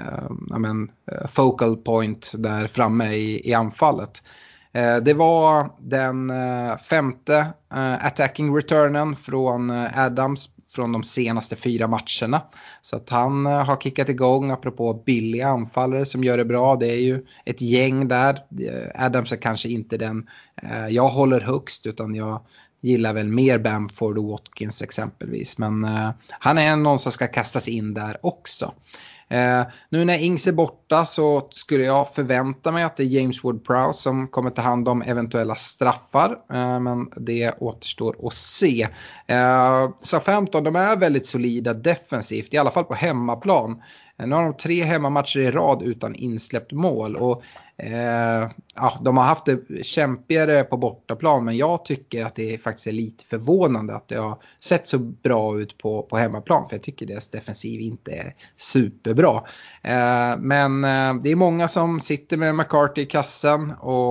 focal point där framme i anfallet. Det var den 5:e attacking returnen från Adams från de senaste 4 matcherna. Så att han har kickat igång, apropå billiga anfallare som gör det bra. Det är ju ett gäng där. Adams är kanske inte den jag håller högst, utan jag gillar väl mer Bamford och Watkins exempelvis. Men han är någon som ska kastas in där också. Nu när Ings är borta så skulle jag förvänta mig att det är James Ward-Prowse som kommer ta hand om eventuella straffar, men det återstår att se. Southampton, de är väldigt solida defensivt, i alla fall på hemmaplan. Nu har de 3 hemmamatcher i rad utan insläppt mål, och de har haft det kämpigare på bortaplan, men jag tycker att det faktiskt är lite förvånande att det har sett så bra ut på hemmaplan, för jag tycker deras defensiv inte är superbra. Men det är många som sitter med McCarthy i kassen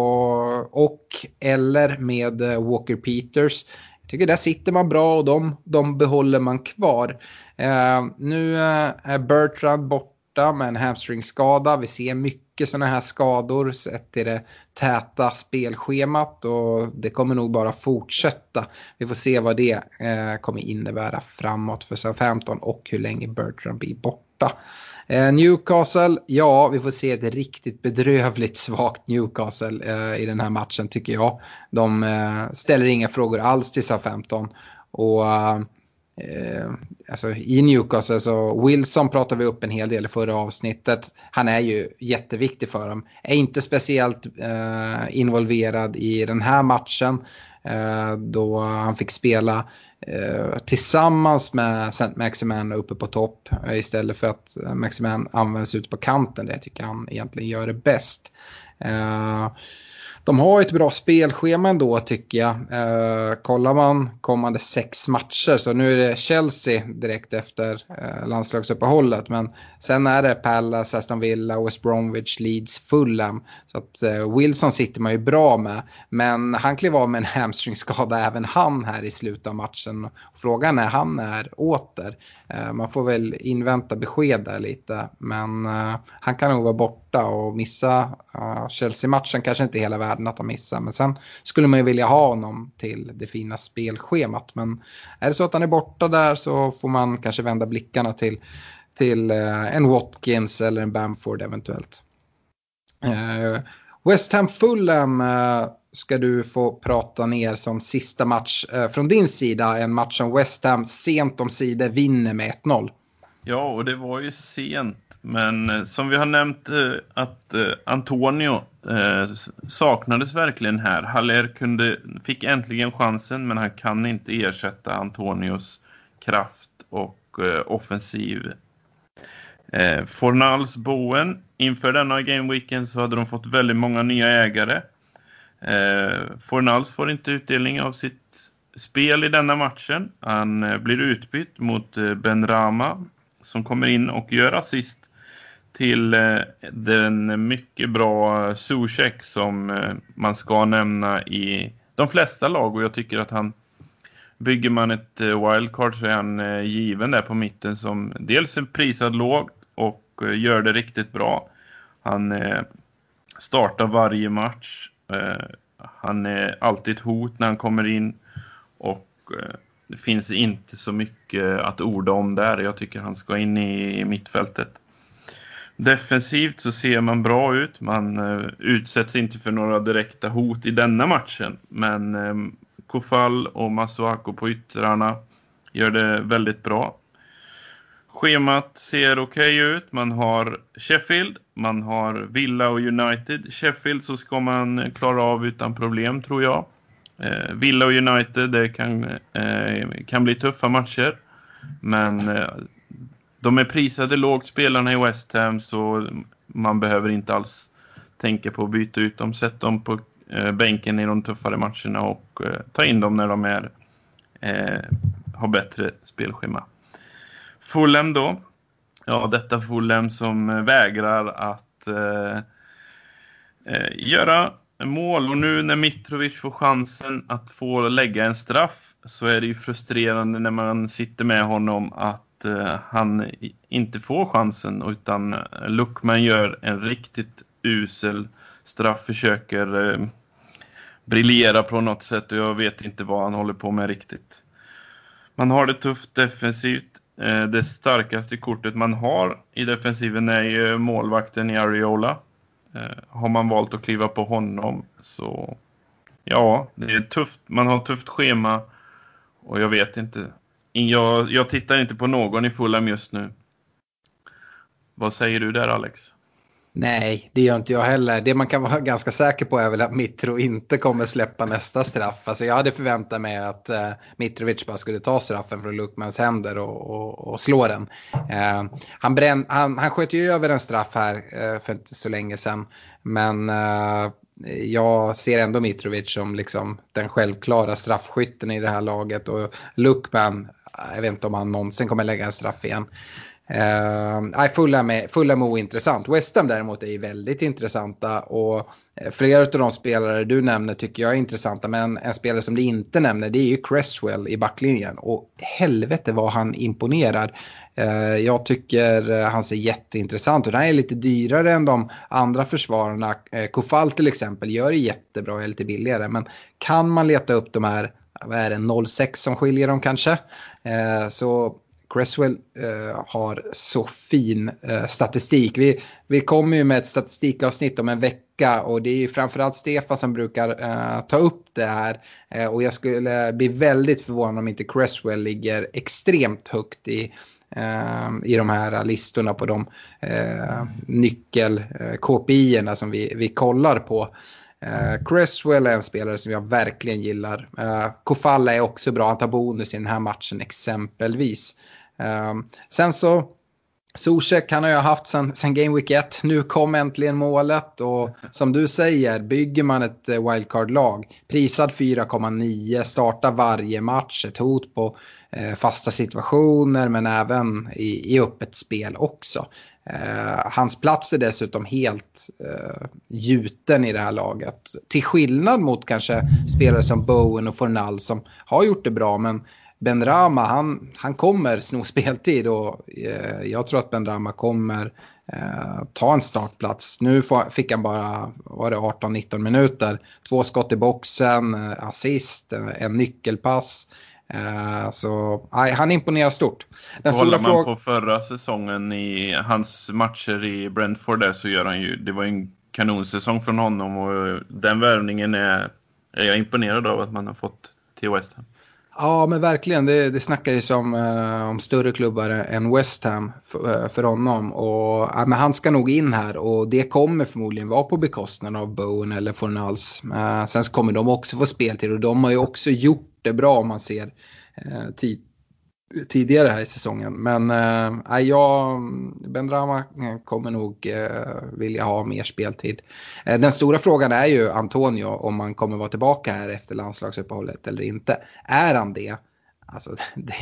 eller med Walker Peters. Jag tycker där sitter man bra, och de behåller man kvar. Nu är Bertrand borta med en hamstringskada. Vi ser mycket sådana här skador sett till det täta spelschemat, och det kommer nog bara fortsätta. Vi får se vad det kommer innebära framåt för Southampton och hur länge Bertrand blir borta. Newcastle, ja, vi får se ett riktigt bedrövligt svagt Newcastle i den här matchen tycker jag. De ställer inga frågor alls till Southampton, och alltså i Newcastle så Wilson pratade vi upp en hel del i förra avsnittet. Han är ju jätteviktig för dem. Är inte speciellt involverad i den här matchen då han fick spela tillsammans med Saint Maximin uppe på topp istället för att Maximin används ute på kanten. Det tycker han egentligen gör det bäst. De har ett bra spelschema ändå tycker jag. Kollar man kommande 6 matcher så nu är det Chelsea direkt efter landslagsuppehållet. Men sen är det Palace, Aston Villa, West Bromwich, Leeds, Fulham. Så att Wilson sitter man ju bra med. Men han klev av med en hamstringskada även han här i slutet av matchen. Frågan är han är åter. Man får väl invänta besked där lite. Men han kan nog vara borta och missa Chelsea-matchen. Kanske inte hela världen att han missar. Men sen skulle man ju vilja ha honom till det fina spelschemat. Men är det så att han är borta där så får man kanske vända blickarna till en Watkins eller en Bamford eventuellt. West Ham Fulham ska du få prata ner som sista match från din sida. En match som West Ham sent om sidor vinner med 1-0. Ja, och det var ju sent. Men som vi har nämnt att Antonio saknades verkligen här. Haller fick äntligen chansen, men han kan inte ersätta Antonios kraft och offensiv. Fornals Bowen, inför denna gameweekend så hade de fått väldigt många nya ägare. Fornals får inte utdelning av sitt spel i denna matchen. Han blir utbytt mot Ben Rama som kommer in och gör assist till den mycket bra Soucek som man ska nämna i de flesta lag. Och jag tycker att bygger man ett wildcard så är han given där på mitten som dels är prisad låg och gör det riktigt bra. Han startar varje match. Han är alltid ett hot när han kommer in och det finns inte så mycket att orda om där. Jag tycker han ska in i mittfältet. Defensivt så ser man bra ut. Man utsätts inte för några direkta hot i denna matchen. Men Kofall och Masuako på yttrarna gör det väldigt bra. Schemat ser okej ut. Man har Sheffield, man har Villa och United. Sheffield så ska man klara av utan problem tror jag. Villa och United det kan bli tuffa matcher. Men de är prisade lågt spelarna i West Ham så man behöver inte alls tänka på att byta ut dem. Sätt dem på bänken i de tuffare matcherna och ta in dem när de har bättre spelschema. Fulham då. Ja, detta Fulham som vägrar att göra mål. Och nu när Mitrovic får chansen att få lägga en straff så är det ju frustrerande när man sitter med honom att han inte får chansen utan Lookman gör en riktigt usel straff, försöker briljera på något sätt och jag vet inte vad han håller på med riktigt. Man har det tufft defensivt. Det starkaste kortet man har i defensiven är ju målvakten i Areola. Har man valt att kliva på honom så ja, det är tufft. Man har ett tufft schema och jag vet inte. Jag tittar inte på någon i Fulham just nu. Vad säger du där, Alex? Nej, det gör inte jag heller. Det man kan vara ganska säker på är väl att Mitro inte kommer släppa nästa straff. Alltså jag hade förväntat mig att Mitrovic bara skulle ta straffen från Lookmans händer och slå den. Han sköt ju över en straff här för inte så länge sedan. Men jag ser ändå Mitrovic som liksom den självklara straffskytten i det här laget. Och Lookman, jag vet inte om han någonsin kommer lägga en straff igen. Fulham är ointressant. West Ham däremot är ju väldigt intressanta och flera av de spelare du nämner tycker jag är intressanta, men en spelare som du inte nämner det är ju Cresswell i backlinjen och helvete vad han imponerar. Jag tycker han ser jätteintressant och han är lite dyrare än de andra försvararna. Kofall till exempel gör det jättebra och är lite billigare, men kan man leta upp de här, vad är det, 0,6 som skiljer dem kanske, så Cresswell har så fin statistik. Vi kommer ju med ett statistikavsnitt om en vecka och det är ju framförallt Stefan som brukar ta upp det här. Och jag skulle bli väldigt förvånad om inte Cresswell ligger extremt högt i de här listorna på de nyckel-KPI-erna som vi kollar på. Cresswell är en spelare som jag verkligen gillar. Kofalla är också bra, han tar bonus i den här matchen exempelvis. Sen så Zuzek kan ha haft sen Game Week 1. Nu kom äntligen målet och som du säger, bygger man ett wildcard-lag. Prisad 4,9, startar varje match, ett hot på fasta situationer men även i öppet spel också. Hans plats är dessutom helt gjuten i det här laget. Till skillnad mot kanske spelare som Bowen och Fornal som har gjort det bra, men Benrahma, han kommer sno speltid och jag tror att Benrahma kommer ta en startplats. Nu fick han bara 18-19 minuter. 2 skott i boxen, assist, en nyckelpass. Så han imponerar stort. Håller man på förra säsongen i hans matcher i Brentford där, så gör han ju, det var en kanonsäsong från honom och den värvningen är jag imponerad av att man har fått till West Ham. Ja, men verkligen. Det snackar ju om större klubbar än West Ham för honom. Och men han ska nog in här och det kommer förmodligen vara på bekostnad av Bowen eller Fornals. Sen kommer de också få speltid och de har ju också gjort det bra om man ser tidigare här i säsongen. Men Benrahma kommer nog vilja ha mer speltid. Den stora frågan är ju Antonio, om man kommer vara tillbaka här efter landslagsuppehållet eller inte. Är han det? Alltså,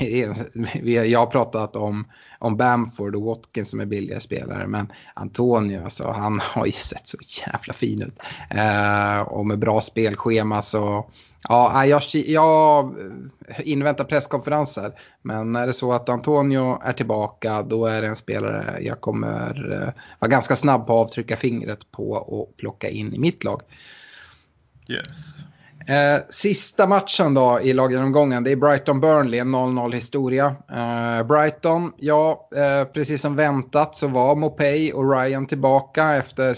jag har pratat om Bamford och Watkins som är billiga spelare, men Antonio, alltså, han har ju sett så jävla fin ut. Och med bra spelschema så ja, jag inväntar presskonferenser, men när det är så att Antonio är tillbaka, då är det en spelare jag kommer vara ganska snabb på att avtrycka fingret på och plocka in i mitt lag. Yes. Sista matchen då i laggenomgången, det är Brighton-Burnley, en 0-0 historia. Brighton, precis som väntat så var Mopey och Ryan tillbaka efter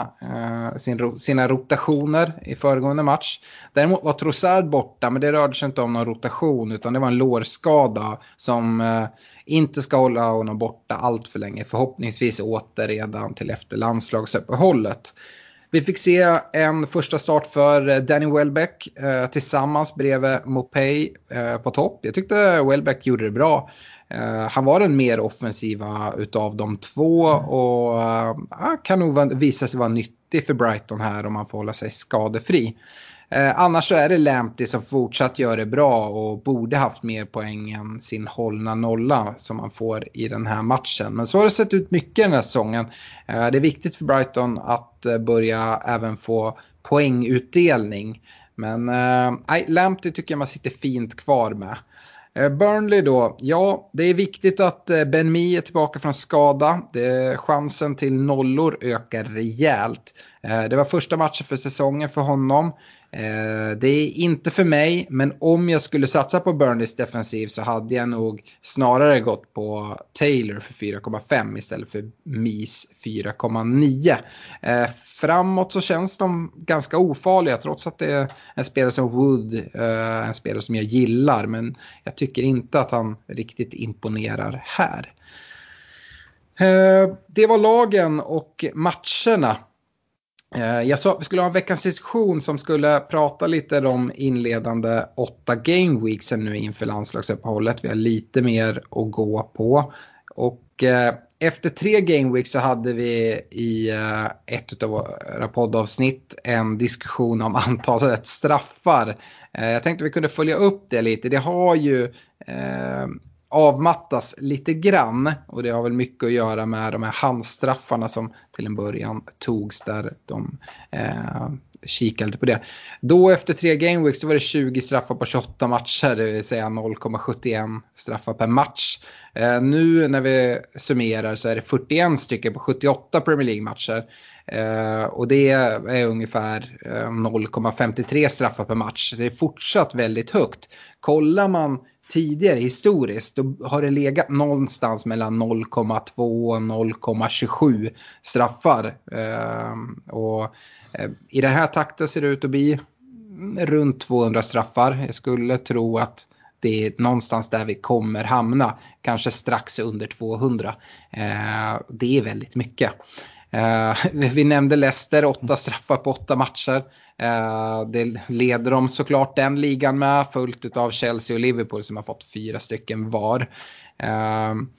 sina rotationer i föregående match. Däremot var Trossard borta, men det rörde sig inte om någon rotation utan det var en lårskada som inte ska hålla honom borta allt för länge. Förhoppningsvis åter redan till efter landslagsuppehållet. Vi fick se en första start för Danny Welbeck tillsammans bredvid Mopey på topp. Jag tyckte Welbeck gjorde det bra. Han var den mer offensiva utav de två och kan nog visa sig vara nyttig för Brighton här om man får hålla sig skadefri. Annars så är det Lamptey som fortsatt gör det bra och borde haft mer poäng än sin hållna nolla som man får i den här matchen. Men så har det sett ut mycket den här säsongen. Det är viktigt för Brighton att börja även få poängutdelning. Men Lamptey tycker jag man sitter fint kvar med. Burnley då, ja, det är viktigt att Ben Mee är tillbaka från skada. Chansen till nollor ökar rejält. Det var första matchen för säsongen för honom. Det är inte för mig, men om jag skulle satsa på Burnleys defensiv så hade jag nog snarare gått på Taylor för 4,5 istället för Mees 4,9. Framåt så känns de ganska ofarliga trots att det är en spelare som Wood, en spelare som jag gillar, men jag tycker inte att han riktigt imponerar här. Det var lagen och matcherna. Jag sa att vi skulle ha en veckans diskussion som skulle prata lite om inledande 8 game weeksen nu inför landslagsuppehållet. Vi har lite mer att gå på. Och efter 3 game weeks så hade vi i ett av våra poddavsnitt en diskussion om antalet straffar. Jag tänkte vi kunde följa upp det lite. Det har ju avmattas lite grann och det har väl mycket att göra med de här handstraffarna som till en början togs där de kikade på det. Då efter 3 game weeks så var det 20 straffar på 28 matcher, det vill säga 0,71 straffar per match. Nu när vi summerar så är det 41 stycken på 78 Premier League-matcher. Och det är ungefär 0,53 straffar per match. Så det är fortsatt väldigt högt. Kollar man tidigare historiskt då har det legat någonstans mellan 0,2 och 0,27 straffar. Och i den här takten ser det ut att bli runt 200 straffar. Jag skulle tro att det är någonstans där vi kommer hamna. Kanske strax under 200. Det är väldigt mycket. Vi nämnde Leicester, 8 straffar på 8 matcher. Det leder de såklart den ligan med, fullt av Chelsea och Liverpool som har fått 4 stycken var.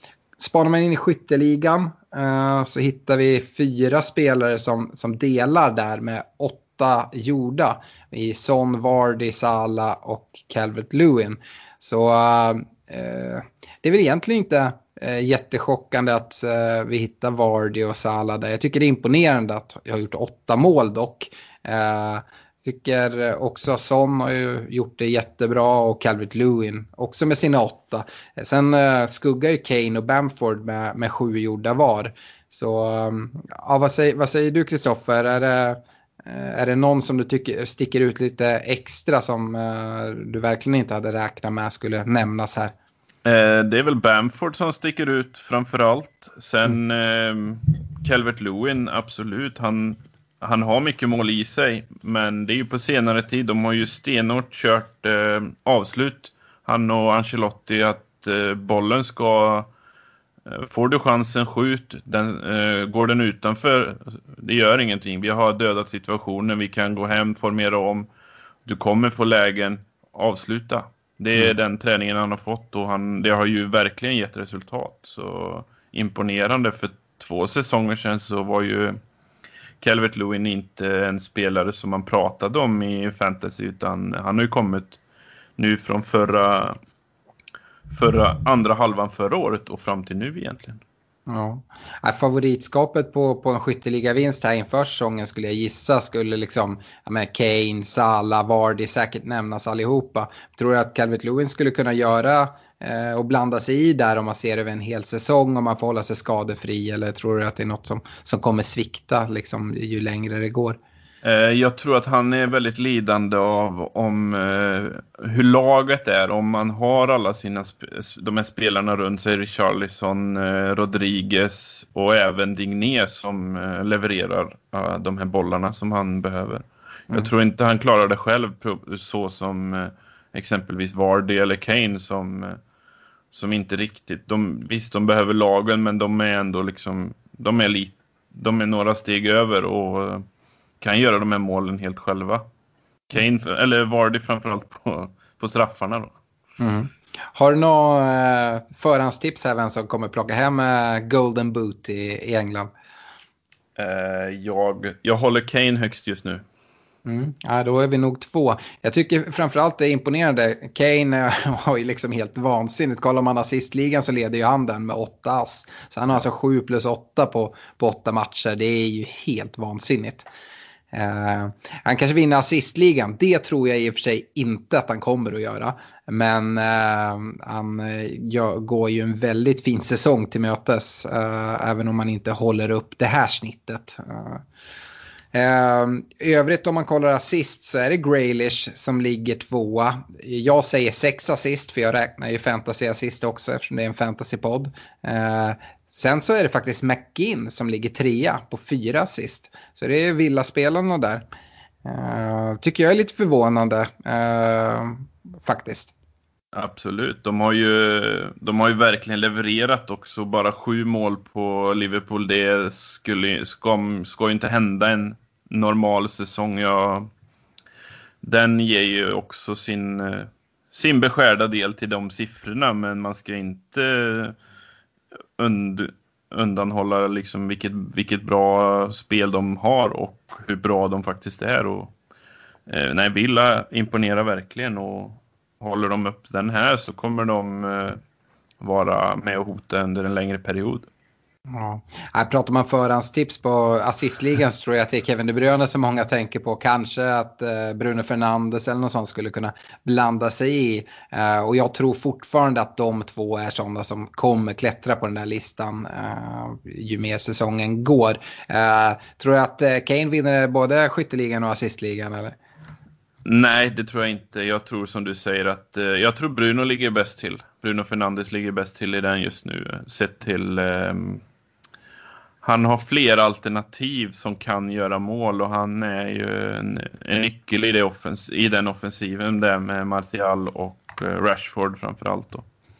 Spanar man in i skytteligan så hittar vi 4 spelare som delar där med 8 gjorda. I Son, Vardy, Salah och Calvert-Lewin. Så det är väl egentligen inte jättechockande att vi hittar Vardy och Salah där. Jag tycker det är imponerande att jag har gjort 8 mål dock. Tycker också Son har ju gjort det jättebra och Calvert-Lewin också med sina 8. Sen skuggar ju Kane och Bamford med 7 gjorda var. Så ja, vad säger du Kristoffer? Är det någon som du tycker sticker ut lite extra som du verkligen inte hade räknat med skulle nämnas här? Det är väl Bamford som sticker ut framförallt. Sen Calvert-Lewin, absolut. Han har mycket mål i sig, men det är ju på senare tid. De har ju stenhårt kört avslut. Han och Ancelotti att bollen ska... Får du chansen, skjut. Går den utanför, det gör ingenting. Vi har dödat situationen, vi kan gå hem, formera om. Du kommer få lägen, avsluta. Det är den träningen han har fått och det har ju verkligen gett resultat. Så imponerande. För 2 säsonger sedan så var ju Calvert-Lewin inte en spelare som man pratade om i fantasy, utan han har ju kommit nu från andra halvan förra året och fram till nu egentligen. Ja. Favoritskapet på en skytteliga vinst här inför säsongen skulle jag gissa skulle liksom Kane, Salah, Vardy säkert nämnas allihopa. Tror du att Calvert-Lewin skulle kunna göra och blanda sig i där om man ser över en hel säsong, om man får hålla sig skadefri, eller tror du att det är något som kommer svikta liksom, ju längre det går? Jag tror att han är väldigt lidande av hur laget är. Om man har alla de här spelarna runt sig, Richarlison, Rodriguez och även Digné som levererar de här bollarna som han behöver. Jag tror inte han klarar det själv så som exempelvis Vardy eller Kane som inte riktigt... Visst, de behöver lagen, men de är ändå liksom... De är några steg över och kan göra de här målen helt själva. Kane, eller Vardy framförallt på straffarna då. Har du några förhandstips här vem som kommer plocka hem Golden Boot i England? Jag håller Kane högst just nu. Ja, då är vi nog 2. Jag tycker framförallt det är imponerande. Kane har ju liksom helt vansinnigt. Kollar man assistligan så leder ju han den med 8 ass. Så han har alltså 7+8 på 8 matcher. Det är ju helt vansinnigt. Han kanske vinner assistligan. Det tror jag i och för sig inte att han kommer att göra. Men han går ju en väldigt fin säsong till mötes. Även om man inte håller upp det här snittet. I övrigt om man kollar assist så är det Grealish som ligger 2. Jag säger 6 assist för jag räknar ju fantasy assist också eftersom det är en fantasypodd. Sen så är det faktiskt McGinn som ligger 3 på 4 assist. Så det är villaspelarna där. Tycker jag är lite förvånande faktiskt. Absolut, de har ju verkligen levererat också. Bara 7 mål på Liverpool, det ska inte hända en normal säsong. Den ger ju också sin beskärda del till de siffrorna, men man ska inte undanhålla liksom vilket bra spel de har och hur bra de faktiskt är. Och Villa imponerar verkligen, och håller de upp den här så kommer de vara med och hota under en längre period. Ja. Här pratar man förhandstips på assistligan så tror jag att det är Kevin De Bruyne som många tänker på. Kanske att Bruno Fernandes eller något sånt skulle kunna blanda sig i. Och jag tror fortfarande att de 2 är sådana som kommer klättra på den där listan ju mer säsongen går. Tror jag att Kane vinner både skytteligan och assistligan eller? Nej, det tror jag inte. Jag tror som du säger att jag tror Bruno ligger bäst till. Bruno Fernandes ligger bäst till i den just nu. Sett till han har fler alternativ som kan göra mål, och han är ju en nyckel i den offensiven där med Martial och Rashford framförallt då.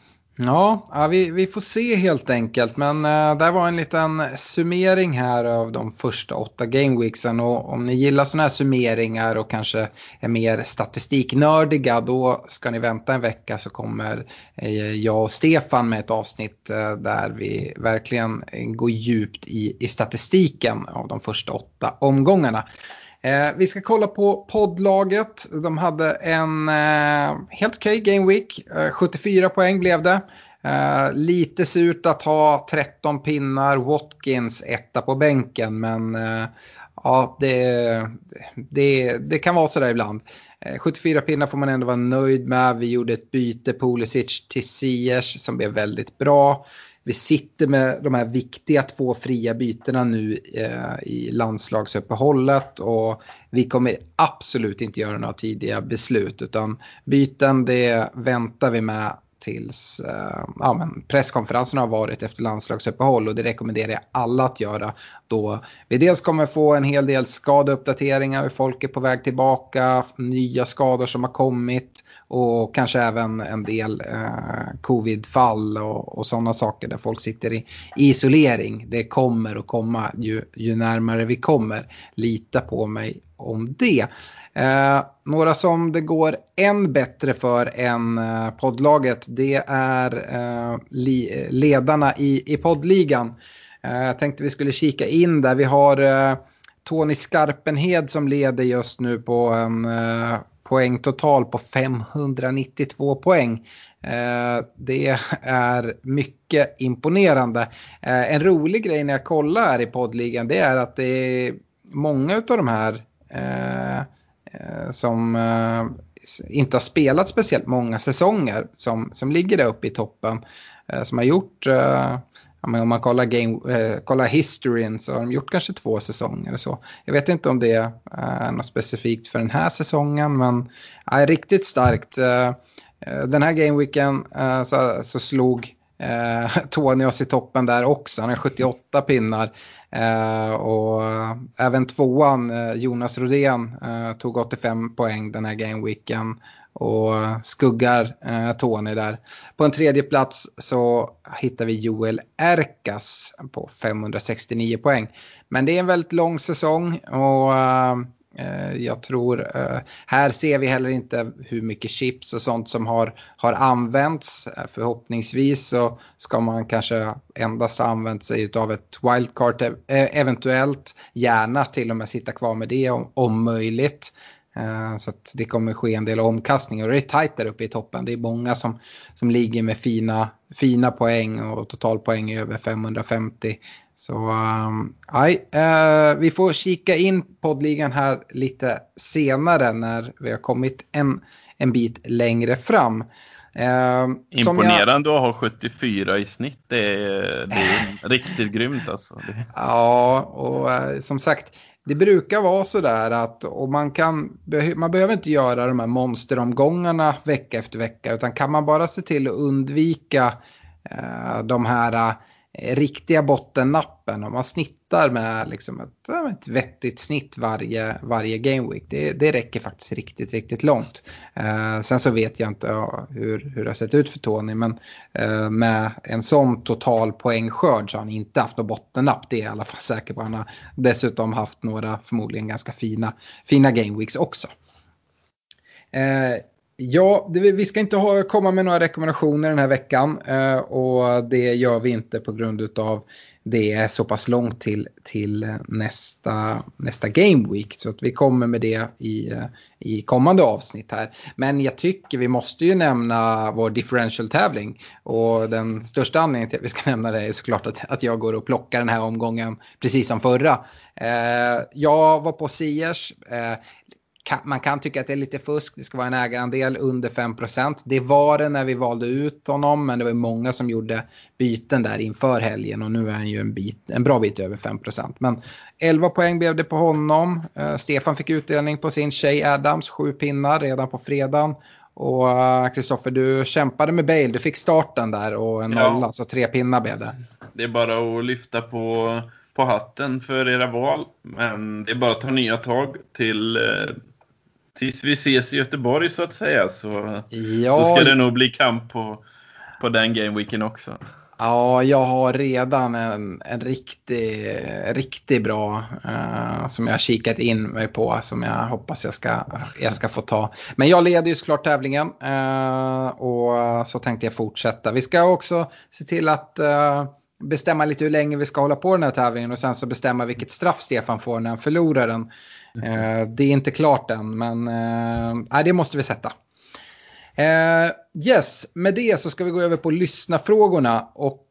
Ja, vi får se helt enkelt. Men där var en liten summering här av de första 8 gameweeksen. Och om ni gillar sådana här summeringar och kanske är mer statistiknördiga, då ska ni vänta en vecka, så kommer jag och Stefan med ett avsnitt där vi verkligen går djupt i statistiken av de första 8 omgångarna. Vi ska kolla på poddlaget. De hade en helt okej game week. 74 poäng blev det. Lite surt att ha 13 pinnar. Watkins etta på bänken. Men ja, det kan vara så där ibland. 74 pinnar får man ändå vara nöjd med. Vi gjorde ett byte, Pulisic till Ziyech, som blev väldigt bra. Vi sitter med de här viktiga 2 fria bytena nu i landslagsuppehållet, och vi kommer absolut inte göra några tidiga beslut, utan byten det väntar vi med tills presskonferensen har varit efter landslagsuppehåll, och det rekommenderar jag alla att göra, då vi dels kommer få en hel del skadeuppdateringar, folk är på väg tillbaka, nya skador som har kommit, och kanske även en del covid-fall och sådana saker där folk sitter i isolering. Det kommer att komma ju närmare vi kommer. Lita på mig om det. Några som det går än bättre för än poddlaget, det är ledarna i poddligan. Jag tänkte vi skulle kika in där. Vi har Tony Skarpenhed som leder just nu på en poäng total på 592 poäng. Det är mycket imponerande. En rolig grej när jag kollar här i poddligan, det är att det är många av de här som inte har spelat speciellt många säsonger som ligger där uppe i toppen, som har gjort om man kollar historyn, så har de gjort kanske 2 säsonger eller så. Jag vet inte om det är något specifikt för den här säsongen, men är riktigt starkt. Den här gameweeken så slog Tony oss i toppen där också. Han har 78 pinnar. Och även 2:an Jonas Rodén tog 85 poäng den här gameweeken och skuggar Tony där. På en 3:e plats så hittar vi Joel Erkas på 569 poäng. Men det är en väldigt lång säsong, och jag tror här ser vi heller inte hur mycket chips och sånt som har använts. Förhoppningsvis så ska man kanske endast ha använt sig av ett wildcard, eventuellt gärna till och med sitta kvar med det om möjligt. Så att det kommer ske en del omkastningar, och det är tajt där uppe i toppen. Det är många som ligger med fina poäng och totalpoäng över 550. Så vi får kika in poddligan här lite senare när vi har kommit en bit längre fram. Imponerande att ha 74 i snitt. Det är riktigt grymt alltså. Ja, och som sagt, det brukar vara så där att man behöver inte göra de här monsteromgångarna vecka efter vecka, utan kan man bara se till att undvika de här riktiga bottennappen, och man snittar med liksom ett vettigt snitt varje gameweek. Det räcker faktiskt riktigt långt. Sen så vet jag inte hur det har sett ut för Tony, men med en sån total poängskörd så har han inte haft någon bottennapp. Det är i alla fall säker på. Han har dessutom haft några förmodligen ganska fina gameweeks också. Ja, vi ska inte komma med några rekommendationer den här veckan, och det gör vi inte på grund av det är så pass långt till nästa game week, så att vi kommer med det i kommande avsnitt här. Men jag tycker vi måste ju nämna vår differential-tävling, och den största anledningen till att vi ska nämna det är såklart att jag går och plockar den här omgången precis som förra. Jag var på Ziyech. Man kan tycka att det är lite fusk. Det ska vara en ägarandel under 5%. Det var det när vi valde ut honom, men det var många som gjorde byten där inför helgen, och nu är han ju en bra bit över 5%. Men 11 poäng blev det på honom. Stefan fick utdelning på sin Shay Adams, 7 pinnar redan på fredagen. Och Kristoffer, du kämpade med Bale. Du fick starten där och en nolla, så 3 pinnar blev det. Det är bara att lyfta på hatten för era val. Men det är bara att ta nya tag tills vi ses i Göteborg så att säga. Så ska det nog bli kamp på den gameweeken också. Ja, jag har redan en riktigt bra som jag har kikat in mig på, som jag hoppas jag ska få ta. Men jag leder ju såklart tävlingen och så tänkte jag fortsätta. Vi ska också se till att bestämma lite hur länge vi ska hålla på den här tävlingen och sen så bestämma vilket straff Stefan får när han förlorar den. Det är inte klart än, men det måste vi sätta. Yes, med det så ska vi gå över på lyssnarfrågorna och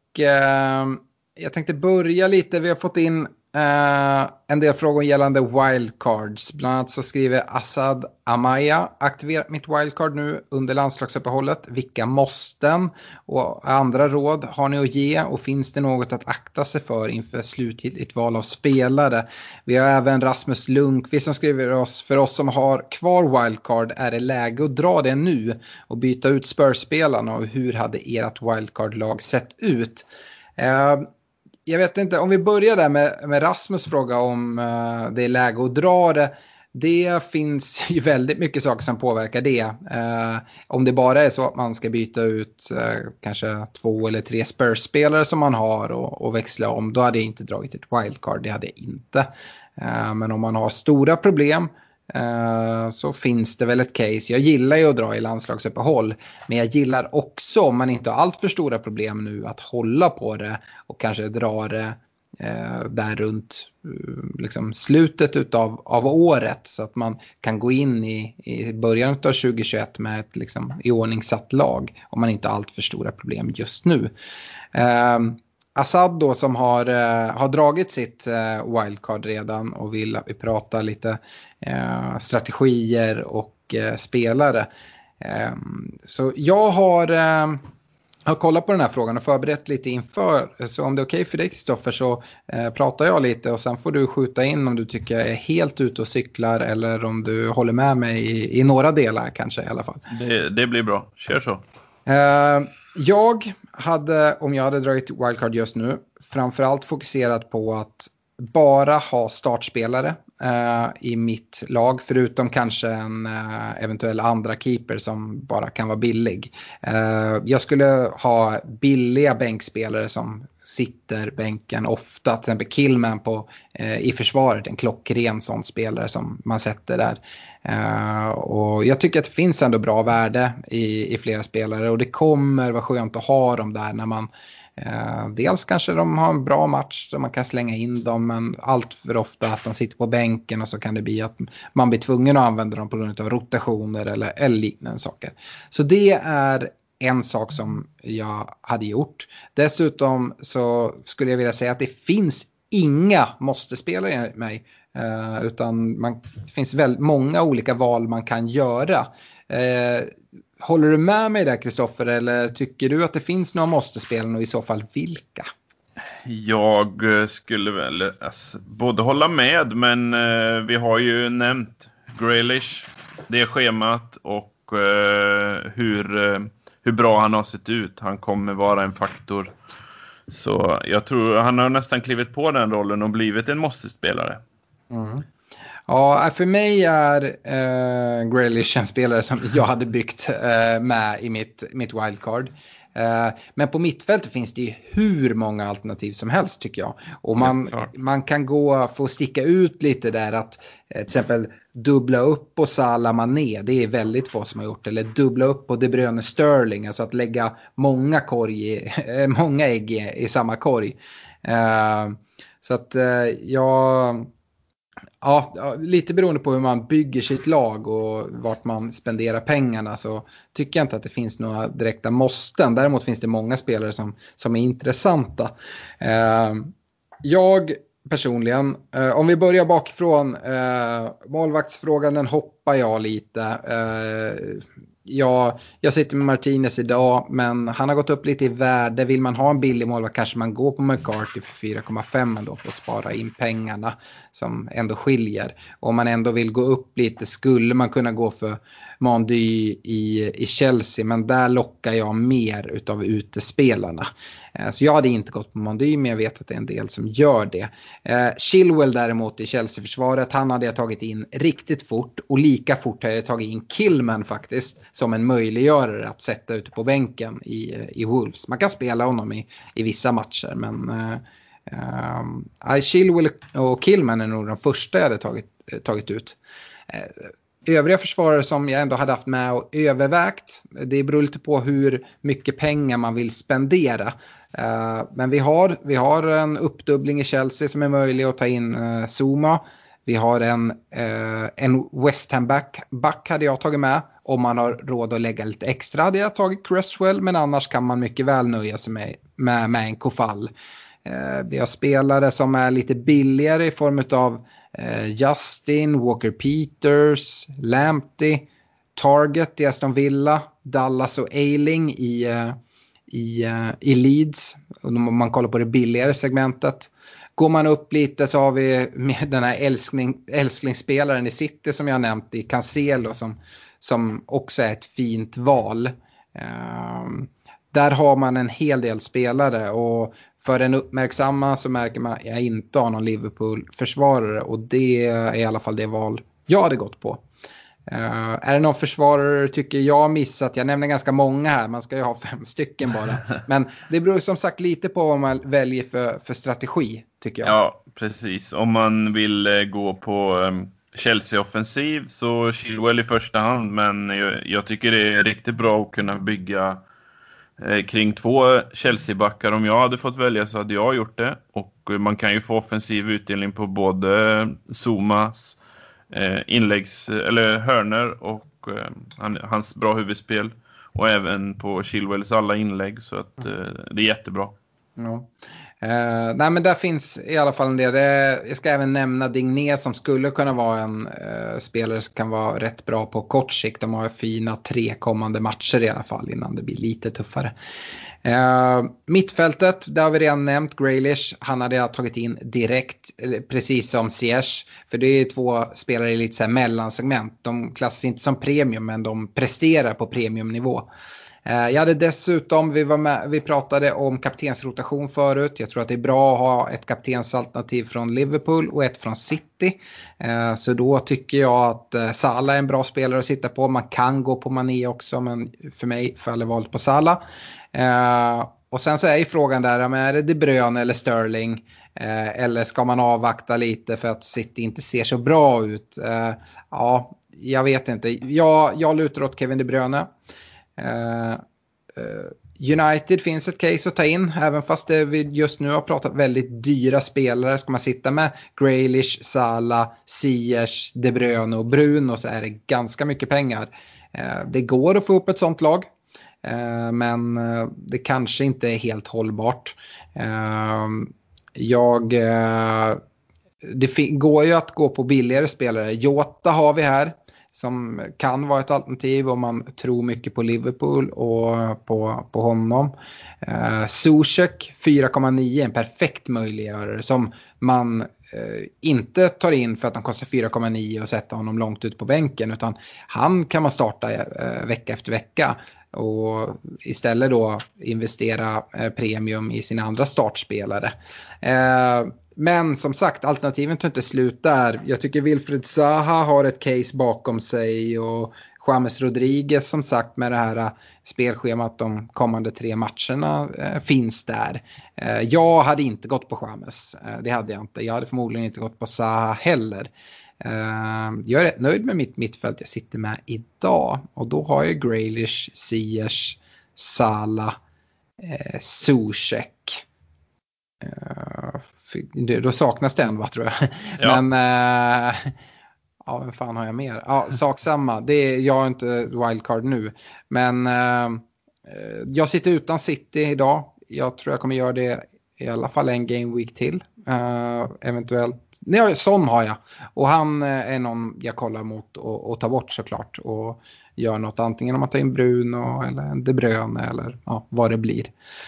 jag tänkte börja lite. Vi har fått in en del frågor gällande wildcards. Bland annat så skriver Assad Amaya: aktiverat mitt wildcard nu under landslagsuppehållet. Vilka måsten och andra råd har ni att ge? Och finns det något att akta sig för inför slutgiltigt val av spelare? Vi har även Rasmus Lundqvist som skriver för oss som har kvar wildcard, är det läge att dra det nu och byta ut Spurs-spelarna, och hur hade ert wildcard-lag sett ut? Jag vet inte, om vi börjar där med Rasmus fråga om det är läge att dra det. Det finns ju väldigt mycket saker som påverkar det. Om det bara är så att man ska byta ut kanske 2 eller 3 Spurs-spelare som man har och växla om, då hade jag inte dragit ett wildcard, det hade jag inte. Men om man har stora problem så finns det väl ett case. Jag gillar ju att dra i landslagsuppehåll, men jag gillar också, om man inte har allt för stora problem nu, att hålla på det och kanske dra det där runt liksom slutet av året, så att man kan gå in i början av 2021 med ett liksom iordningssatt lag, om man inte har allt för stora problem just nu. Assad då, som har dragit sitt wildcard redan och vill att vi pratar lite strategier och spelare. Så jag har kollat på den här frågan och förberett lite inför. Så om det är okej för dig, Kristoffer, så pratar jag lite och sen får du skjuta in om du tycker jag är helt ute och cyklar eller om du håller med mig i några delar kanske i alla fall. Det blir bra, kör så. Jag hade, om jag hade dragit wildcard just nu, framförallt fokuserat på att bara ha startspelare i mitt lag, förutom kanske en eventuell andra keeper som bara kan vara billig. Jag skulle ha billiga bänkspelare som sitter bänken ofta, till exempel Killman i försvaret, en klockren sån spelare som man sätter där. Och jag tycker att det finns ändå bra värde i flera spelare, och det kommer vara skönt att ha dem där när man dels kanske de har en bra match där man kan slänga in dem, men allt för ofta att de sitter på bänken och så kan det bli att man blir tvungen att använda dem på grund av rotationer eller liknande saker. Så det är en sak som jag hade gjort. Dessutom så skulle jag vilja säga att det finns inga måste-spelare enligt mig. Utan det finns väldigt många olika val man kan göra. Håller du med mig där, Kristoffer, eller tycker du att det finns några måste-spelare, och i så fall vilka? Jag skulle väl både hålla med, men vi har ju nämnt Grealish, det schemat och hur bra han har sett ut. Han kommer vara en faktor. Så jag tror han har nästan klivit på den rollen och blivit en måste-spelare. Mm. Ja, för mig är Grealish en spelare som jag hade byggt med i mitt wildcard. Men på mittfältet finns det ju hur många alternativ som helst, tycker jag. Och man kan få sticka ut lite där, att till exempel dubbla upp på Salah Mané, det är väldigt få som har gjort, eller dubbla upp på De Bruyne Sterling, alltså att lägga många ägg i samma korg. Så att Ja, lite beroende på hur man bygger sitt lag och vart man spenderar pengarna, så tycker jag inte att det finns några direkta måsten. Däremot finns det många spelare som är intressanta. Jag personligen, om vi börjar bakifrån, målvaktsfrågan, den hoppar jag lite. Jag sitter med Martinez idag, men han har gått upp lite i värde. Vill man ha en billig målvakt kanske man går på McCarthy för 4,5 ändå för att spara in pengarna som ändå skiljer. Om man ändå vill gå upp lite skulle man kunna gå för Mandy i Chelsea, men där lockar jag mer utav utespelarna. Så jag hade inte gått på Mandy, men jag vet att det är en del som gör det. Chilwell däremot i Chelsea-försvaret, han hade jag tagit in riktigt fort, och lika fort hade jag tagit in Kilman faktiskt som en möjliggörare att sätta ute på bänken i Wolves. Man kan spela honom i vissa matcher, men Chilwell och Kilman är nog de första jag hade tagit ut. Övriga försvarare som jag ändå hade haft med och övervägt, det beror lite på hur mycket pengar man vill spendera. Men vi har en uppdubbling i Chelsea som är möjlig att ta in Zuma. Vi har en West Ham back hade jag tagit med. Om man har råd att lägga lite extra hade jag tagit Cresswell, men annars kan man mycket väl nöja sig med en Kofall. Vi har spelare som är lite billigare i form av Justin, Walker Peters, Lamptey, Target i Aston Villa, Dallas och Ayling i Leeds. Om man kollar på det billigare segmentet. Går man upp lite så har vi med den här älsklingsspelaren i City som jag nämnt, i Cancelo, som också är ett fint val. Där har man en hel del spelare, och för den uppmärksamma så märker man att jag inte har någon Liverpool-försvarare, och det är i alla fall det val jag hade gått på. Är det någon försvarare tycker jag missat? Jag nämner ganska många här, man ska ju ha 5 stycken bara. Men det beror som sagt lite på vad man väljer för strategi, tycker jag. Ja, precis. Om man vill gå på Chelsea-offensiv så Chilwell i första hand, men jag tycker det är riktigt bra att kunna bygga kring 2 Chelsea-backar. Om jag hade fått välja så hade jag gjort det. Och man kan ju få offensiv utdelning på både Zumas inläggs eller hörner och hans bra huvudspel, och även på Chilwells alla inlägg, så att det är jättebra. Ja. Nej, men där finns i alla fall en del. Jag ska även nämna Digné som skulle kunna vara en spelare som kan vara rätt bra på kort sikt. De har fina 3 kommande matcher i alla fall innan det blir lite tuffare. Mittfältet, där har vi redan nämnt Grealish. Han hade jag tagit in direkt, precis som Ziyech, för det är 2 spelare i lite så här mellansegment. De klassas inte som premium, men de presterar på premiumnivå. Jag hade dessutom, vi pratade om kaptensrotation förut. Jag tror att det är bra att ha ett kaptensalternativ från Liverpool och ett från City. Så då tycker jag att Salah är en bra spelare att sitta på. Man kan gå på Mané också, men för mig faller valet på Salah. Och sen så är ju frågan där, är det De Bruyne eller Sterling? Eller ska man avvakta lite för att City inte ser så bra ut? Ja, jag vet inte. Jag lutar åt Kevin De Bruyne. United finns ett case att ta in, även fast vi just nu har pratat väldigt dyra spelare. Ska man sitta med Grealish, Salah, Ziyech, De Bruyne och Bruno så är det ganska mycket pengar. Det går att få upp ett sånt lag, men det kanske inte är helt hållbart. Det går ju att gå på billigare spelare. Jota har vi här, som kan vara ett alternativ om man tror mycket på Liverpool och på honom. Soucek 4,9, en perfekt möjliggörare som man inte tar in för att han kostar 4,9 och sätta honom långt ut på bänken, utan han kan man starta vecka efter vecka och istället då investera premium i sina andra startspelare. Men som sagt, alternativen tar inte slut där. Jag tycker Wilfried Zaha har ett case bakom sig, och James Rodriguez som sagt med det här spelschemat de kommande 3 matcherna finns där. Jag hade inte gått på James, det hade jag inte. Jag hade förmodligen inte gått på Zaha heller. Jag är rätt nöjd med mitt mittfält jag sitter med idag, och då har jag Grealish, Ziyech, Salah, Soucek. Då saknas det en, vad tror jag. Ja. Men ja, vad fan har jag mer? Ja, sak samma. Jag har inte wildcard nu, men jag sitter utan City idag. Jag tror jag kommer göra det i alla fall en game week till. Eventuellt. Nej, Son har jag. Och han är någon jag kollar mot och tar bort såklart. Och gör något, antingen om man tar in Bruno eller en De Bruyne eller ja, vad det blir.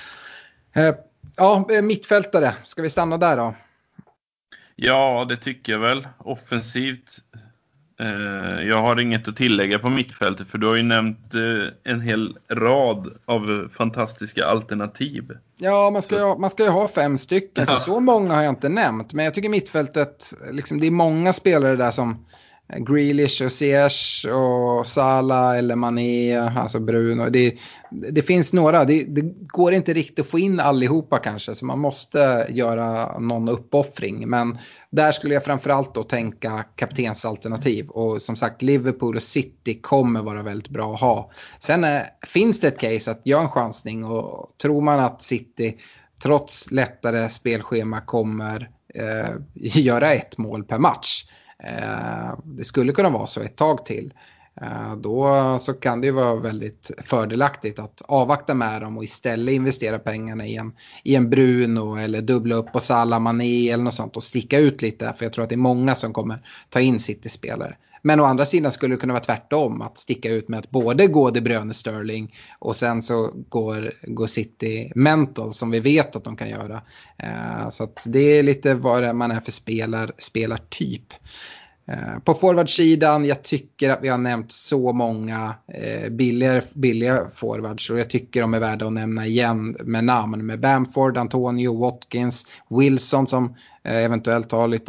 Ja, mittfältare. Ska vi stanna där då? Ja, det tycker jag väl. Offensivt Jag har inget att tillägga på mittfältet, för du har ju nämnt en hel rad av fantastiska alternativ. Ja, man ska ju ha 5 stycken, Ja. så många har jag inte nämnt. Men jag tycker mittfältet, liksom, det är många spelare där som Grealish och Ziyech och Salah eller Mané, alltså Bruno. Det finns några, det går inte riktigt att få in allihopa kanske, så man måste göra någon uppoffring. Men där skulle jag framförallt då tänka kaptensalternativ. Och som sagt, Liverpool och City kommer vara väldigt bra att ha. Sen finns det ett case att göra en chansning, och tror man att City trots lättare spelschema kommer göra 1 mål per match. Det skulle kunna vara så ett tag till. Då så kan det ju vara väldigt fördelaktigt att avvakta med dem och istället investera pengarna i en Bruno eller dubbla upp på Salah, Mané eller något sånt och sticka ut lite, för jag tror att det är många som kommer ta in City-spelare. Men å andra sidan skulle det kunna vara tvärtom, att sticka ut med att både gå De Bruyne, Sterling och sen så går City mental, som vi vet att de kan göra. Så att det är lite vad man är för spelartyp. På forwardsidan, jag tycker att vi har nämnt så många billiga forwards, och jag tycker de är värda att nämna igen med namn, med Bamford, Antonio, Watkins, Wilson som eventuellt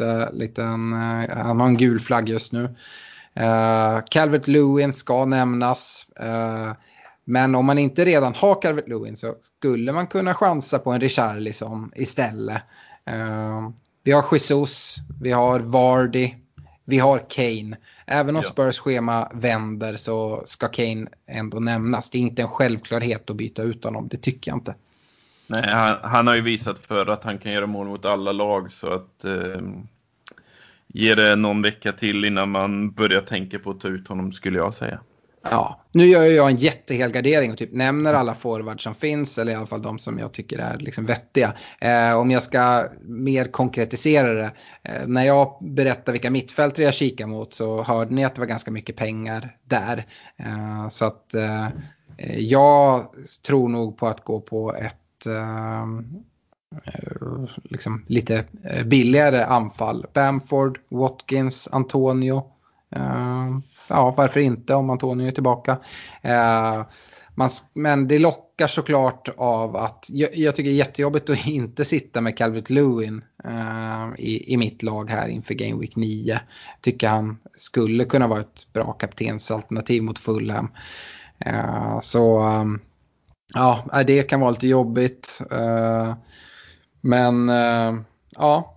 har han har en gul flagg just nu. Calvert-Lewin ska nämnas, men om man inte redan har Calvert-Lewin så skulle man kunna chansa på en Richarlison istället. Vi har Jesus, vi har Vardy, vi har Kane. Även om Spurs schema vänder så ska Kane ändå nämnas. Det är inte en självklarhet att byta ut honom, det tycker jag inte. Nej, han har ju visat för att han kan göra mål mot alla lag, så att ge det någon vecka till innan man börjar tänka på att ta ut honom, skulle jag säga. Ja, nu gör jag en jättehelgardering och typ nämner alla forwards som finns, eller i alla fall de som jag tycker är liksom vettiga. Om jag ska mer konkretisera det, när jag berättar vilka mittfältare jag kikar mot så hörde ni att det var ganska mycket pengar där. Så att jag tror nog på att gå på ett liksom lite billigare anfall. Bamford, Watkins, Antonio. Ja, varför inte om Antonio är tillbaka. Men det lockar såklart av att jag tycker det är jättejobbigt att inte sitta med Calvert-Lewin i mitt lag här inför Game Week 9. Tycker han skulle kunna vara ett bra kaptensalternativ mot Fulham. Ja, det kan vara lite jobbigt. Men ja...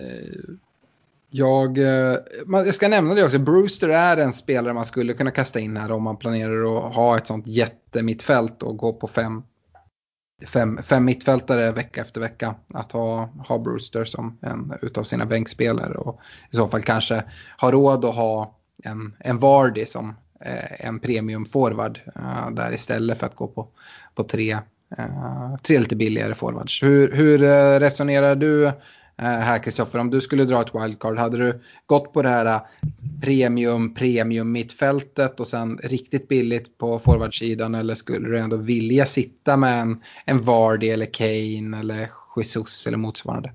Jag ska nämna det också. Brewster är en spelare man skulle kunna kasta in här om man planerar att ha ett sånt jättemittfält och gå på fem mittfältare vecka efter vecka. Att ha Brewster som en utav sina bänkspelare, och i så fall kanske ha råd att ha en Vardy som en premium forward där istället för att gå på tre lite billigare forwards. Hur resonerar du här, Kristoffer? Om du skulle dra ett wildcard, hade du gått på det här premium mittfältet och sen riktigt billigt på forwardsidan, eller skulle du ändå vilja sitta med en Vardy eller Kane eller Jesus eller motsvarande?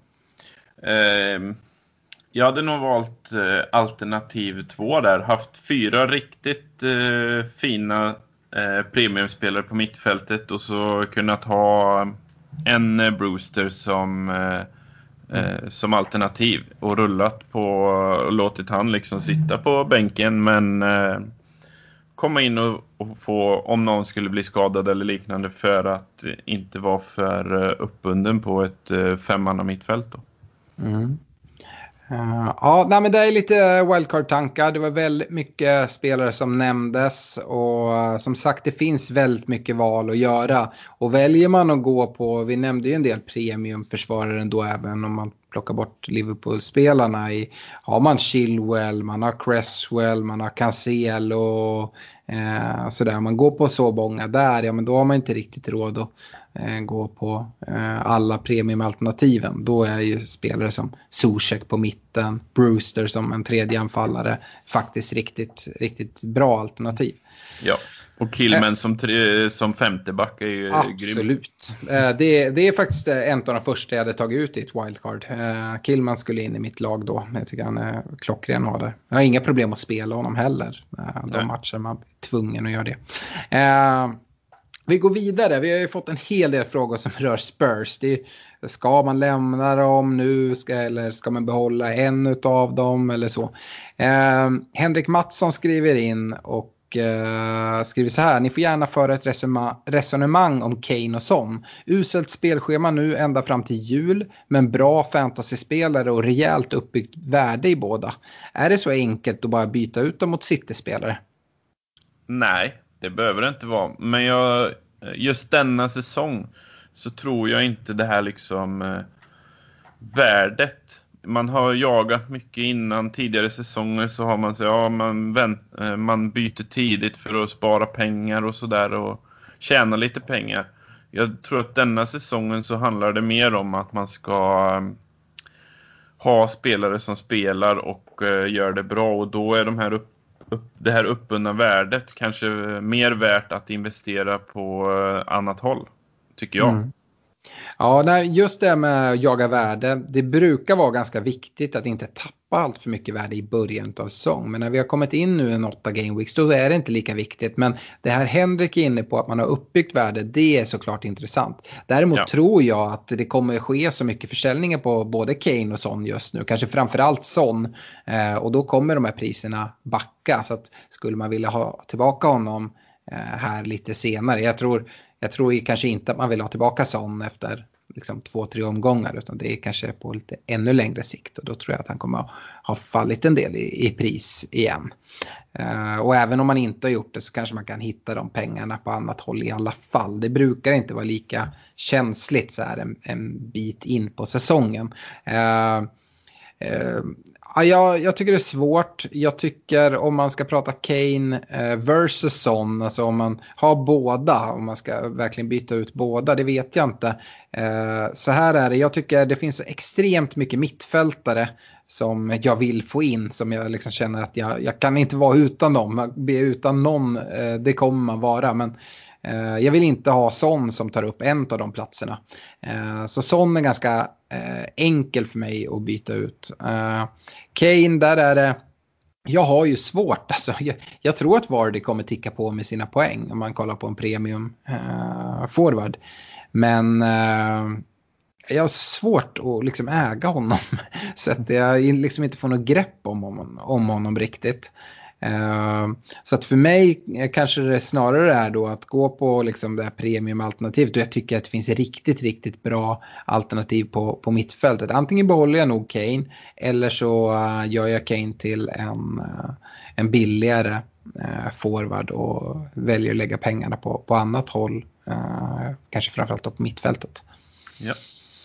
Jag hade nog valt alternativ 2 där. Haft 4 riktigt fina premiumspelare på mittfältet, och så kunnat ha en Brewster som alternativ, och rullat på och låtit han liksom sitta på bänken, men komma in och få, om någon skulle bli skadad eller liknande, för att inte vara för uppbunden på ett 5-manna mittfält då. Ja, nej, men det är lite wildcard-tankar. Det var väldigt mycket spelare som nämndes, och som sagt, det finns väldigt mycket val att göra. Och väljer man att gå på, vi nämnde ju en del premiumförsvarare då, även om man plockar bort Liverpool-spelarna. Har man Chilwell, man har Cresswell, man har Cancelo och sådär. Om man går på så många där, ja, men då har man inte riktigt råd att gå på alla premiumalternativen. Då är ju spelare som Zuzek på mitten, Brewster som en tredje anfallare faktiskt riktigt bra alternativ. Ja, Och Killman som femte back är ju grym. Absolut. Det är faktiskt en av de första jag hade tagit ut i ett wildcard. Killman skulle in i mitt lag då. Jag tycker han är klockren att ha det. Jag har inga problem att spela honom heller. De matcher man är tvungen att göra det. Vi går vidare. Vi har ju fått en hel del frågor som rör Spurs. Ska man lämna dem nu? Eller ska man behålla en av dem? Eller så. Henrik Mattsson skriver in och skriver så här: ni får gärna föra ett resonemang om Kane och Son. Uselt spelschema nu ända fram till jul, men bra fantasyspelare och rejält uppbyggt värde i båda. Är det så enkelt att bara byta ut dem mot City-spelare? Nej, det behöver det inte vara. Men just denna säsong så tror jag inte det här liksom värdet. Man har jagat mycket innan tidigare säsonger, så har man så man byter tidigt för att spara pengar och sådär och tjäna lite pengar. Jag tror att denna säsongen så handlar det mer om att man ska ha spelare som spelar och gör det bra, och då är det här uppbundna värdet kanske mer värt att investera på annat håll, tycker jag. Mm. Ja, just det med att jaga värde, det brukar vara ganska viktigt att inte tappa allt för mycket värde i början av säsong. Men när vi har kommit in nu en 8 game weeks, då är det inte lika viktigt. Men det här Henrik är inne på, att man har uppbyggt värde, det är såklart intressant. Däremot tror jag att det kommer ske så mycket försäljningar på både Kane och Son just nu. Kanske framförallt Son. Och då kommer de här priserna backa. Så att skulle man vilja ha tillbaka honom här lite senare. Jag tror kanske inte att man vill ha tillbaka Son efter liksom 2-3 omgångar, utan det är kanske på lite ännu längre sikt, och då tror jag att han kommer ha fallit en del i pris igen. Och även om man inte har gjort det så kanske man kan hitta de pengarna på annat håll i alla fall. Det brukar inte vara lika känsligt så här en bit in på säsongen. Jag tycker det är svårt. Jag tycker om man ska prata Kane versus Son, alltså om man har båda, om man ska verkligen byta ut båda, det vet jag inte. Så här är det, jag tycker det finns så extremt mycket mittfältare som jag vill få in, som jag liksom känner att jag kan inte vara utan dem. Utan någon, det kommer man vara, men jag vill inte ha Son som tar upp en av de platserna. Så Son är ganska enkel för mig att byta ut. Kane, där är det, jag har ju svårt. Alltså, jag tror att Vardy kommer ticka på med sina poäng om man kollar på en premium forward. Men jag har svårt att liksom äga honom. Så att jag liksom inte får något grepp om honom riktigt. Så att för mig kanske det snarare är då att gå på liksom det här premiumalternativet, och jag tycker att det finns riktigt, riktigt bra alternativ på mittfältet. Antingen behåller jag nog Kane, eller så gör jag Kane till en billigare forward och väljer att lägga pengarna på annat håll, kanske framförallt på mittfältet. Ja.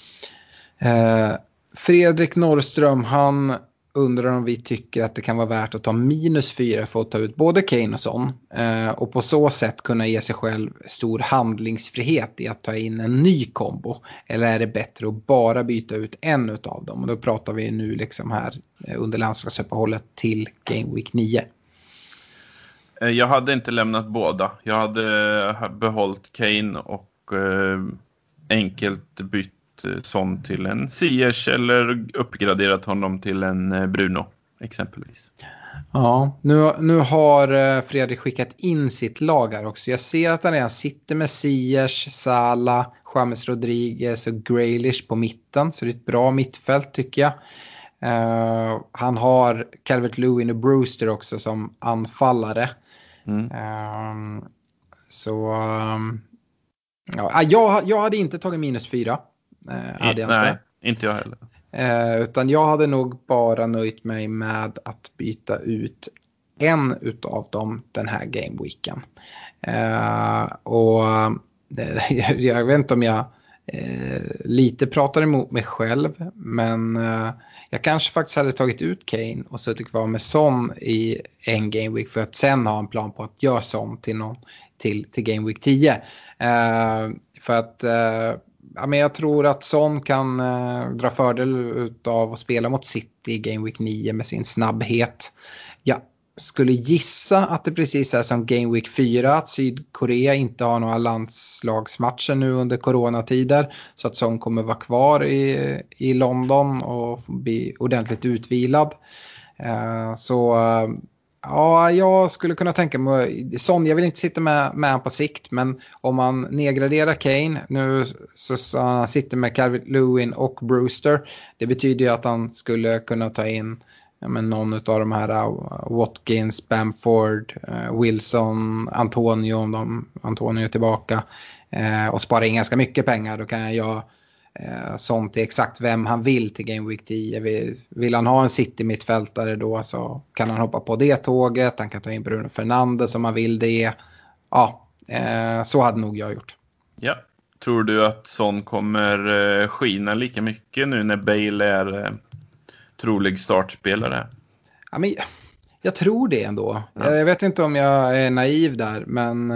Fredrik Norrström, han undrar om vi tycker att det kan vara värt att ta -4 för att ta ut både Kane och Son, och på så sätt kunna ge sig själv stor handlingsfrihet i att ta in en ny kombo, eller är det bättre att bara byta ut en av dem? Och då pratar vi nu liksom här under landslagsuppehållet till Game Week 9. Jag hade inte lämnat båda. Jag hade behållit Kane och enkelt bytt Son till en Ziyech, eller uppgraderat honom till en Bruno exempelvis. Ja, nu har Fredrik skickat in sitt lag här också. Jag ser att han redan sitter med Ziyech, Salah, James Rodriguez och Grealish på mitten, så det är ett bra mittfält tycker jag. Han har Calvert-Lewin och Brewster också som anfallare. Jag hade inte tagit -4. Nej, inte jag heller. Utan jag hade nog bara nöjt mig med att byta ut en utav dem den här gameweeken. Och jag vet inte om jag lite pratar emot mig själv, men jag kanske faktiskt hade tagit ut Kane och suttit kvar med Son i en gameweek, för att sen ha en plan på att göra Son till gameweek 10. För att men jag tror att Son kan dra fördel av att spela mot City i Game Week 9 med sin snabbhet. Jag skulle gissa att det precis är som Game Week 4, att Sydkorea inte har några landslagsmatcher nu under coronatider, så att Son kommer vara kvar i London och bli ordentligt utvilad. Ja, jag skulle kunna tänka mig Son, jag vill inte sitta med på sikt, men om man nedgraderar Kane nu, så han sitter med Calvert-Lewin och Brewster, det betyder ju att han skulle kunna ta in någon av de här Watkins, Bamford, Wilson, Antonio, om Antonio är tillbaka, och spara in ganska mycket pengar. Då kan jag göra sånt till exakt vem han vill till Game Week 10. Vill han ha en City-mittfältare då, så kan han hoppa på det tåget. Han kan ta in Bruno Fernandes om han vill det. Ja, så hade nog jag gjort. Ja. Tror du att Son kommer skina lika mycket nu när Bale är trolig startspelare? Ja, men jag tror det ändå. Ja. Jag vet inte om jag är naiv där, men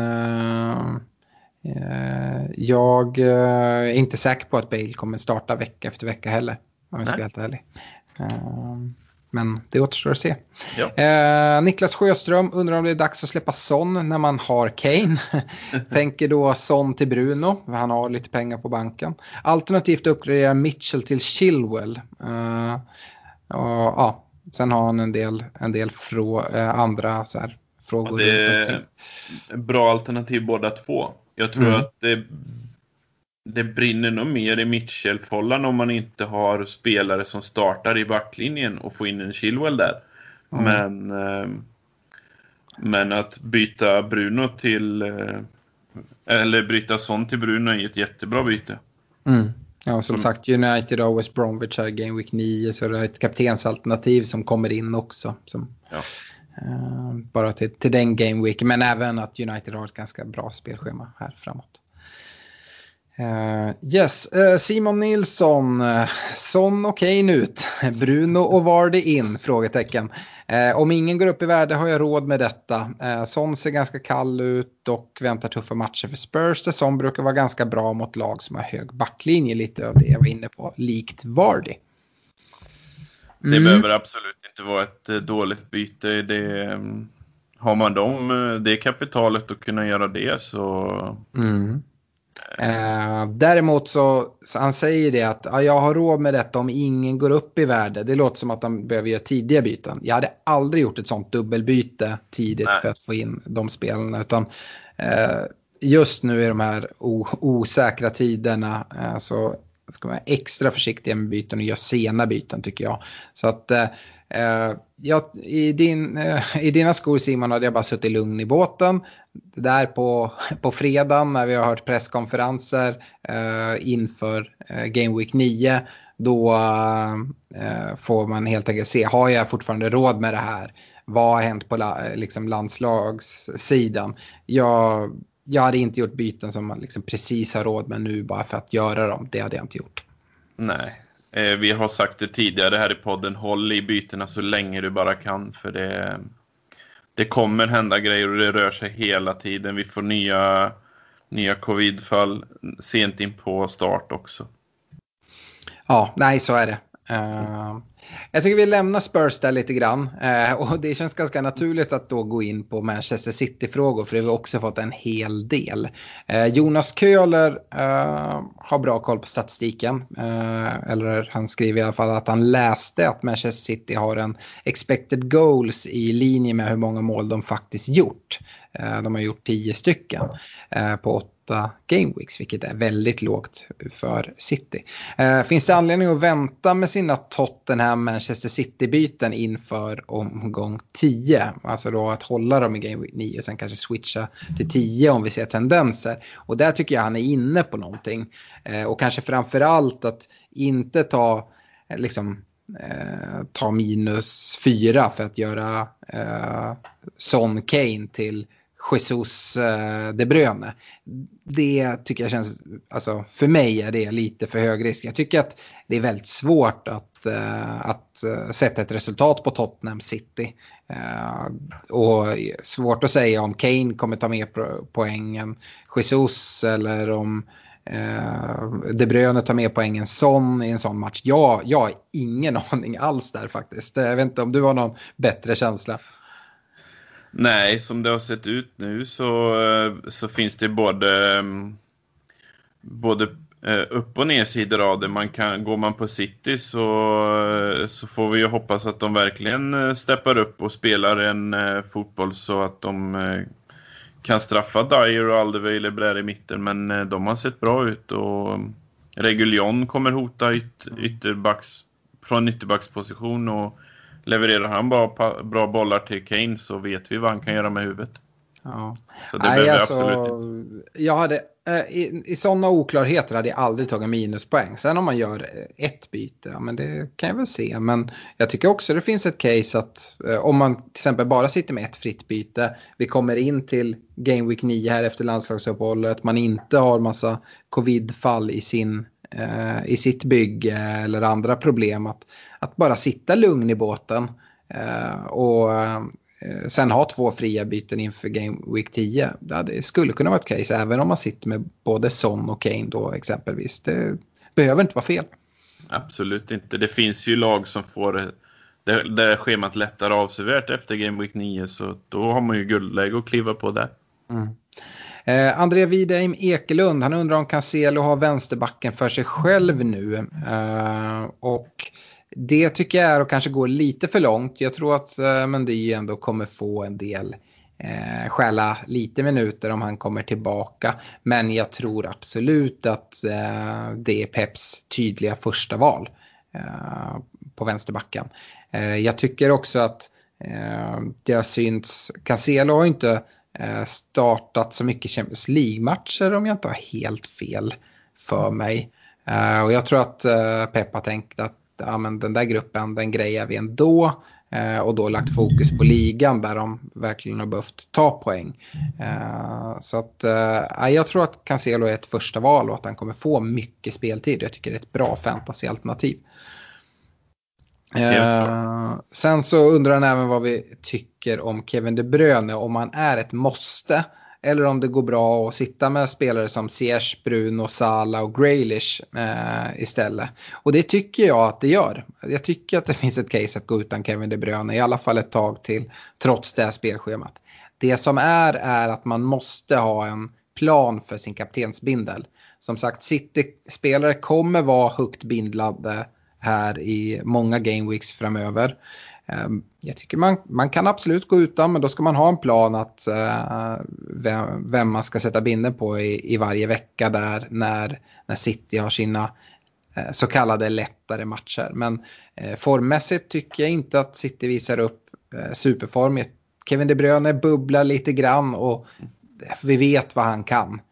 jag är inte säker på att Bale kommer starta vecka efter vecka heller, om jag ska vara helt ärlig. Men det återstår att se. Ja. Niklas Sjöström undrar om det är dags att släppa Son när man har Kane. Tänker då Son till Bruno. Han har lite pengar på banken. Alternativt uppgradera Mitchell till Chilwell. Ja, sen har han en del andra så här frågor. Det är bra alternativ båda två. Jag tror att det brinner nog mer i Mitchell-follan om man inte har spelare som startar i backlinjen och får in en Chilwell där. Men att byta Bruno eller bryta Son till Bruno är ett jättebra byte. Ja, som sagt, United och West Bromwich är Game Week 9, så det är ett kaptensalternativ som kommer in också. Bara till den Game Week, men även att United har ett ganska bra spelschema här framåt. Simon Nilsson, Son och Kane ut, Bruno och Vardy in, frågetecken. Om ingen går upp i värde har jag råd med detta. Son ser ganska kall ut och väntar tuffa matcher för Spurs. Det Son brukar vara ganska bra mot lag som har hög backlinje, lite av det jag var inne på, likt Vardy. Det behöver absolut inte vara ett dåligt byte. Har man det kapitalet att kunna göra det, så... Däremot så han säger det att jag har råd med detta om ingen går upp i värde. Det låter som att han behöver göra tidiga byten. Jag hade aldrig gjort ett sånt dubbelbyte tidigt för att få in de spelarna, utan just nu i de här osäkra tiderna så ska man vara extra försiktiga med byten och göra sena byten, tycker jag. Så att i dina skor, Simon, hade jag bara suttit lugn i båten. Där på fredagen när vi har hört presskonferenser inför Game Week 9, då får man helt enkelt se, har jag fortfarande råd med det här? Vad har hänt på landslagssidan? Jag hade inte gjort byten som man precis har råd med nu bara för att göra dem. Det hade jag inte gjort. Nej, vi har sagt det tidigare här i podden. Håll i bytena så länge du bara kan, för det kommer hända grejer och det rör sig hela tiden. Vi får nya covid-fall sent in på start också. Ja, nej, så är det. Jag tycker vi lämnar Spurs där lite grann, och det känns ganska naturligt att då gå in på Manchester City-frågor, för det har vi också fått en hel del. Jonas Köhler har bra koll på statistiken, eller han skriver i alla fall att han läste att Manchester City har en expected goals i linje med hur många mål de faktiskt gjort. De har gjort 10 stycken på 8 Game Weeks, vilket är väldigt lågt för City. Finns det anledning att vänta med sina Tottenham Manchester City-byten inför omgång 10? Alltså då att hålla dem i Game Week 9 och sen kanske switcha till 10 om vi ser tendenser. Och där tycker jag han är inne på någonting. Och kanske framförallt att inte ta -4 för att göra Son Kane till Jesus De Bruyne. Det tycker jag känns, alltså för mig är det lite för hög risk. Jag tycker att det är väldigt svårt att sätta ett resultat på Tottenham City. Och svårt att säga om Kane kommer ta med poängen Jesus eller om De Bruyne tar med poängen Son i en sån match. Jag har ingen aning alls där faktiskt. Jag vet inte om du har någon bättre känsla. Nej, som det har sett ut nu så finns det både upp- och nedsidor av det. Går man på City så får vi ju hoppas att de verkligen steppar upp och spelar en fotboll så att de kan straffa Dyer och Alderweireld där i mitten. Men de har sett bra ut och Reguilón kommer hota från ytterbacksposition, och levererar han bra bollar till Kane så vet vi vad han kan göra med huvudet. Ja. Så det behöver absolut inte. Jag hade, i sådana oklarheter hade jag aldrig tagit minuspoäng. Sen om man gör ett byte, ja, men det kan jag väl se. Men jag tycker också det finns ett case att om man till exempel bara sitter med ett fritt byte, vi kommer in till Game Week 9 här efter landslagsuppehållet, man inte har massa covid-fall i sitt bygge eller andra problem, att bara sitta lugn i båten och sen ha 2 fria byten inför Game Week 10. Det skulle kunna vara ett case även om man sitter med både Son och Kane då exempelvis. Det behöver inte vara fel. Absolut inte. Det finns ju lag som får det schemat lättare avsevärt efter Game Week 9, så då har man ju guldläge att kliva på där. André Widheim Ekelund, han undrar om Cancelo har vänsterbacken för sig själv nu. Och det tycker jag är att kanske gå lite för långt. Jag tror att Mendy ändå kommer få en del stjäla lite minuter om han kommer tillbaka. Men jag tror absolut att det är Peps tydliga första val på vänsterbacken. Jag tycker också att det har synts. Cancelo har inte startat så mycket Champions League-matcher om jag inte har helt fel för mig. Och jag tror att Pep har tänkt att ja, men den där gruppen, den grejer vi ändå, och då lagt fokus på ligan där de verkligen har behövt ta poäng. Så att jag tror att Cancelo är ett första val och att han kommer få mycket speltid. Jag tycker det är ett bra fantasy-alternativ. Sen så undrar han även vad vi tycker om Kevin De Bruyne, om han är ett måste eller om det går bra att sitta med spelare som Ziyech, Bruno, Salah och Grealish istället. Och det tycker jag att det gör. Jag tycker att det finns ett case att gå utan Kevin De Bruyne i alla fall ett tag till, trots det här spelschemat. Det som är att man måste ha en plan för sin kaptensbindel. Som sagt, City-spelare kommer vara högt bindlade här i många gameweeks framöver. Jag tycker man kan absolut gå utan, men då ska man ha en plan att vem man ska sätta binden på i varje vecka där när City har sina så kallade lättare matcher. Men formmässigt tycker jag inte att City visar upp superform. Kevin De Bruyne bubblar lite grann och vi vet vad han kan.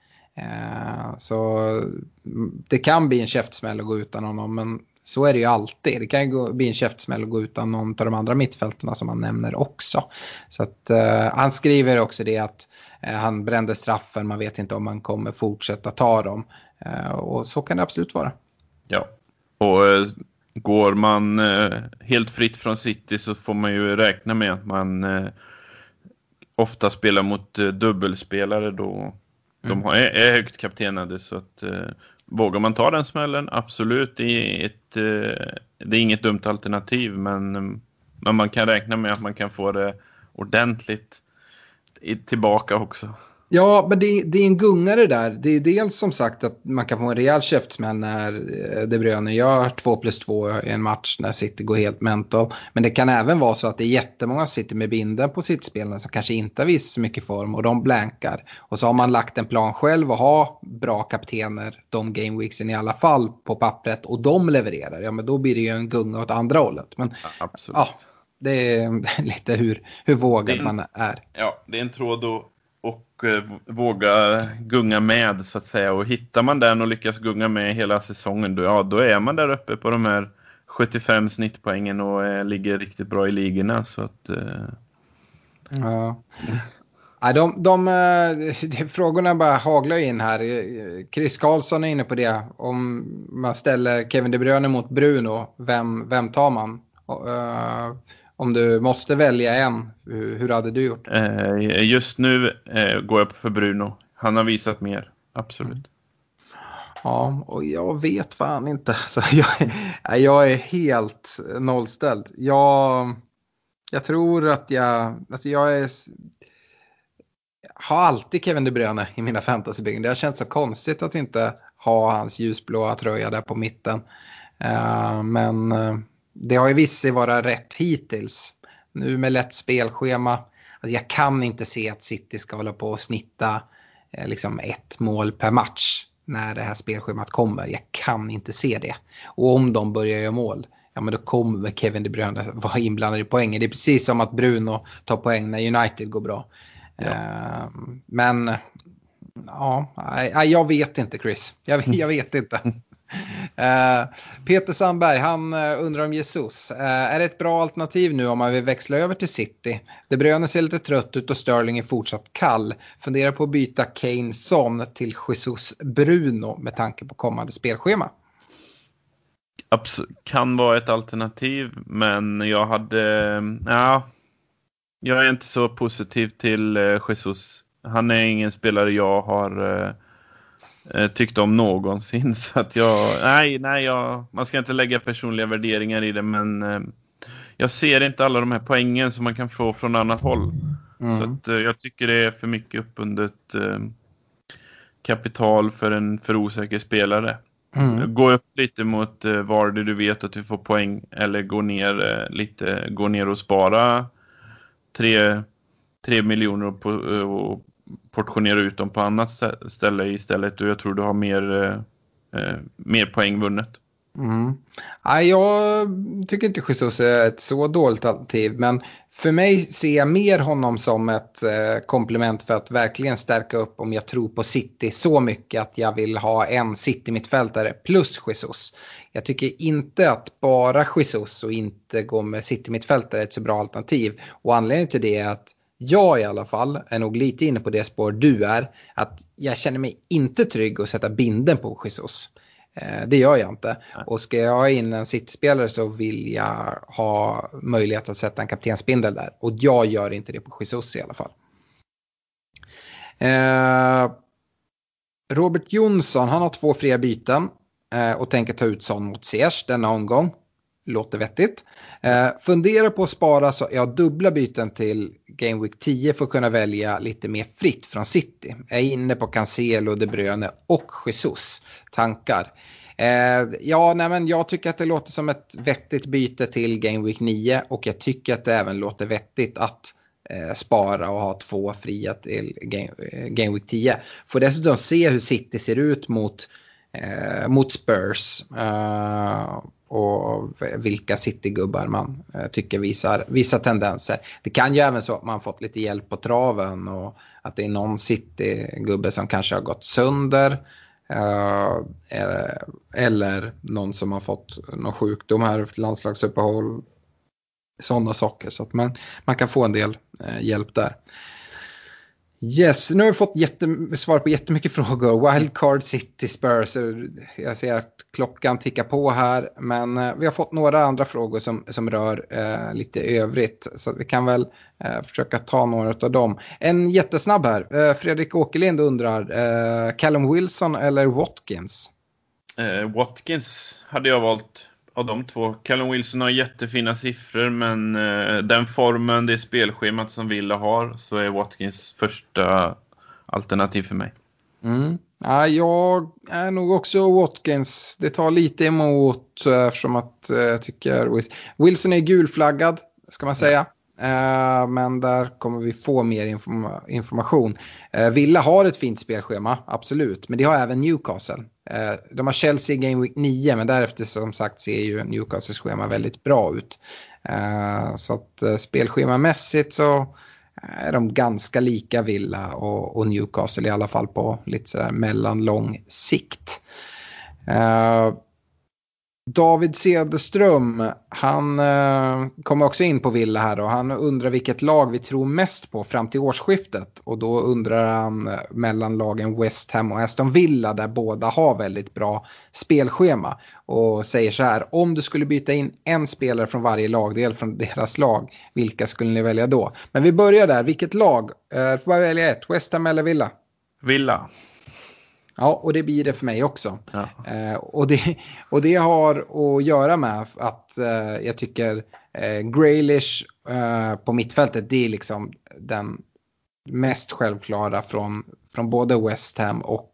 Så det kan bli en käftsmäll att gå utan honom, men så är det ju alltid. Det kan ju bli en käftsmäll att gå utan någon av de andra mittfälterna som han nämner också. Så att, han skriver också det att han brände straffen. Man vet inte om man kommer fortsätta ta dem. Och så kan det absolut vara. Ja, och går man helt fritt från City så får man ju räkna med att man ofta spelar mot dubbelspelare då. De är högt kaptenade, så att vågar man ta den smällen, absolut, det är inget dumt alternativ, men man kan räkna med att man kan få det ordentligt tillbaka också. Ja, men det är en gungare där. Det är dels som sagt att man kan få en rejäl käftsmäll när De Bruyne gör 2+2 i en match när City går helt mental. Men det kan även vara så att det är jättemånga som sitter med binden på sitt spelare som kanske inte har visat så mycket form och de blankar. Och så har man lagt en plan själv och har bra kaptener de gameweeksen i alla fall på pappret och de levererar. Ja, men då blir det ju en gunga åt andra hållet. Men absolut. Ja, det är lite hur vågad man är. Ja, det är en tråd och våga gunga med så att säga, och hittar man den och lyckas gunga med hela säsongen då är man där uppe på de här 75 snittpoängen och ligger riktigt bra i ligorna, så att ja. Frågorna bara haglar in här. Chris Karlsson är inne på det. Om man ställer Kevin De Bruyne mot Bruno, vem tar man? Om du måste välja en, hur hade du gjort? Just nu går jag för Bruno. Han har visat mer, absolut. Ja, och jag vet fan inte. Så jag är helt nollställd. Jag tror att har alltid Kevin De Bruyne i mina fantasybyggen. Det har känts så konstigt att inte ha hans ljusblåa tröja där på mitten. Men det har ju visst sig vara rätt hittills. Nu med lätt spelschema. Alltså jag kan inte se att City ska hålla på och snitta liksom 1 mål per match när det här spelschemat kommer. Jag kan inte se det. Och om de börjar göra mål, ja men då kommer Kevin De Bruyne vara inblandad i poängen. Det är precis som att Bruno tar poäng när United går bra. Ja. Men ja, jag vet inte Chris. Jag vet inte. Peter Sandberg, han undrar om Jesus. Är det ett bra alternativ nu om man vill växla över till City? De Bruyne ser lite trött ut och Sterling är fortsatt kall. Funderar på att byta Kane Son till Jesus Bruno med tanke på kommande spelschema. Kan vara ett alternativ, men jag är inte så positiv till Jesus. Han är ingen spelare jag har tyckt om någonsin, så att man ska inte lägga personliga värderingar i det, men jag ser inte alla de här poängen som man kan få från annat håll. Så att jag tycker det är för mycket uppbundet kapital för en för osäker spelare. Gå upp lite mot var du vet att du får poäng, eller gå ner och spara 3 miljoner och portionera ut dem på annat ställe istället, och jag tror du har mer poäng vunnet. Jag tycker inte Jesus är ett så dåligt alternativ, men för mig ser jag mer honom som ett komplement för att verkligen stärka upp om jag tror på City så mycket att jag vill ha en City-mittfältare plus Jesus. Jag tycker inte att bara Jesus och inte gå med City-mittfältare är ett så bra alternativ, och anledningen till det är att jag i alla fall är nog lite inne på det spår du är, att jag känner mig inte trygg att sätta binden på Jesus. Det gör jag inte. Och ska jag ha in en City-spelare så vill jag ha möjlighet att sätta en kaptensbindel där. Och jag gör inte det på Jesus i alla fall. Robert Jonsson, han har 2 fria byten och tänker ta ut sån mot Ziyech denna omgång. Låter vettigt. Fundera på att spara så jag har dubbla byten till Game Week 10 för att kunna välja lite mer fritt från City. Jag är inne på Cancelo, De Bruyne och Jesus. Tankar. Jag tycker att det låter som ett vettigt byte till Game Week 9, och jag tycker att det även låter vettigt att spara och ha 2 fria till Game Week 10. Får dessutom se hur City ser ut mot Spurs och vilka City-gubbar man tycker visar tendenser. Det kan ju även så att man fått lite hjälp på traven och att det är någon City-gubbe som kanske har gått sönder eller någon som har fått någon sjukdom här efter landslagsuppehåll, sådana saker, så att man kan få en del hjälp där. Yes, nu har vi fått svar på jättemycket frågor. Wildcard, City, Spurs. Jag ser att klockan tickar på här. Men vi har fått några andra frågor som rör lite övrigt. Så vi kan väl försöka ta några av dem. En jättesnabb här. Fredrik Åkerlind undrar, Callum Wilson eller Watkins? Watkins hade jag valt av de 2. Callum Wilson har jättefina siffror, men den formen, det spelschemat som Villa har, så är Watkins första alternativ för mig. Ja, jag är nog också Watkins. Det tar lite emot eftersom att jag tycker Wilson är gulflaggad, ska man säga. Men där kommer vi få mer information. Villa har ett fint spelschema, absolut. Men det har även Newcastle. De har Chelsea i Game Week 9, men därefter som sagt ser ju Newcastles schema väldigt bra ut. Så att spelschemamässigt så är de ganska lika Villa och Newcastle, i alla fall på lite sådär mellanlång sikt. David Cederström, han kommer också in på Villa här, och han undrar vilket lag vi tror mest på fram till årsskiftet, och då undrar han mellan lagen West Ham och Aston Villa, där båda har väldigt bra spelschema, och säger så här: om du skulle byta in en spelare från varje lagdel från deras lag, vilka skulle ni välja då? Men vi börjar där, vilket lag? Får bara välja ett, West Ham eller Villa? Villa. Ja, och det blir det för mig också. Ja. Och det har att göra med att jag tycker Grealish på mittfältet, det är liksom den mest självklara från både West Ham och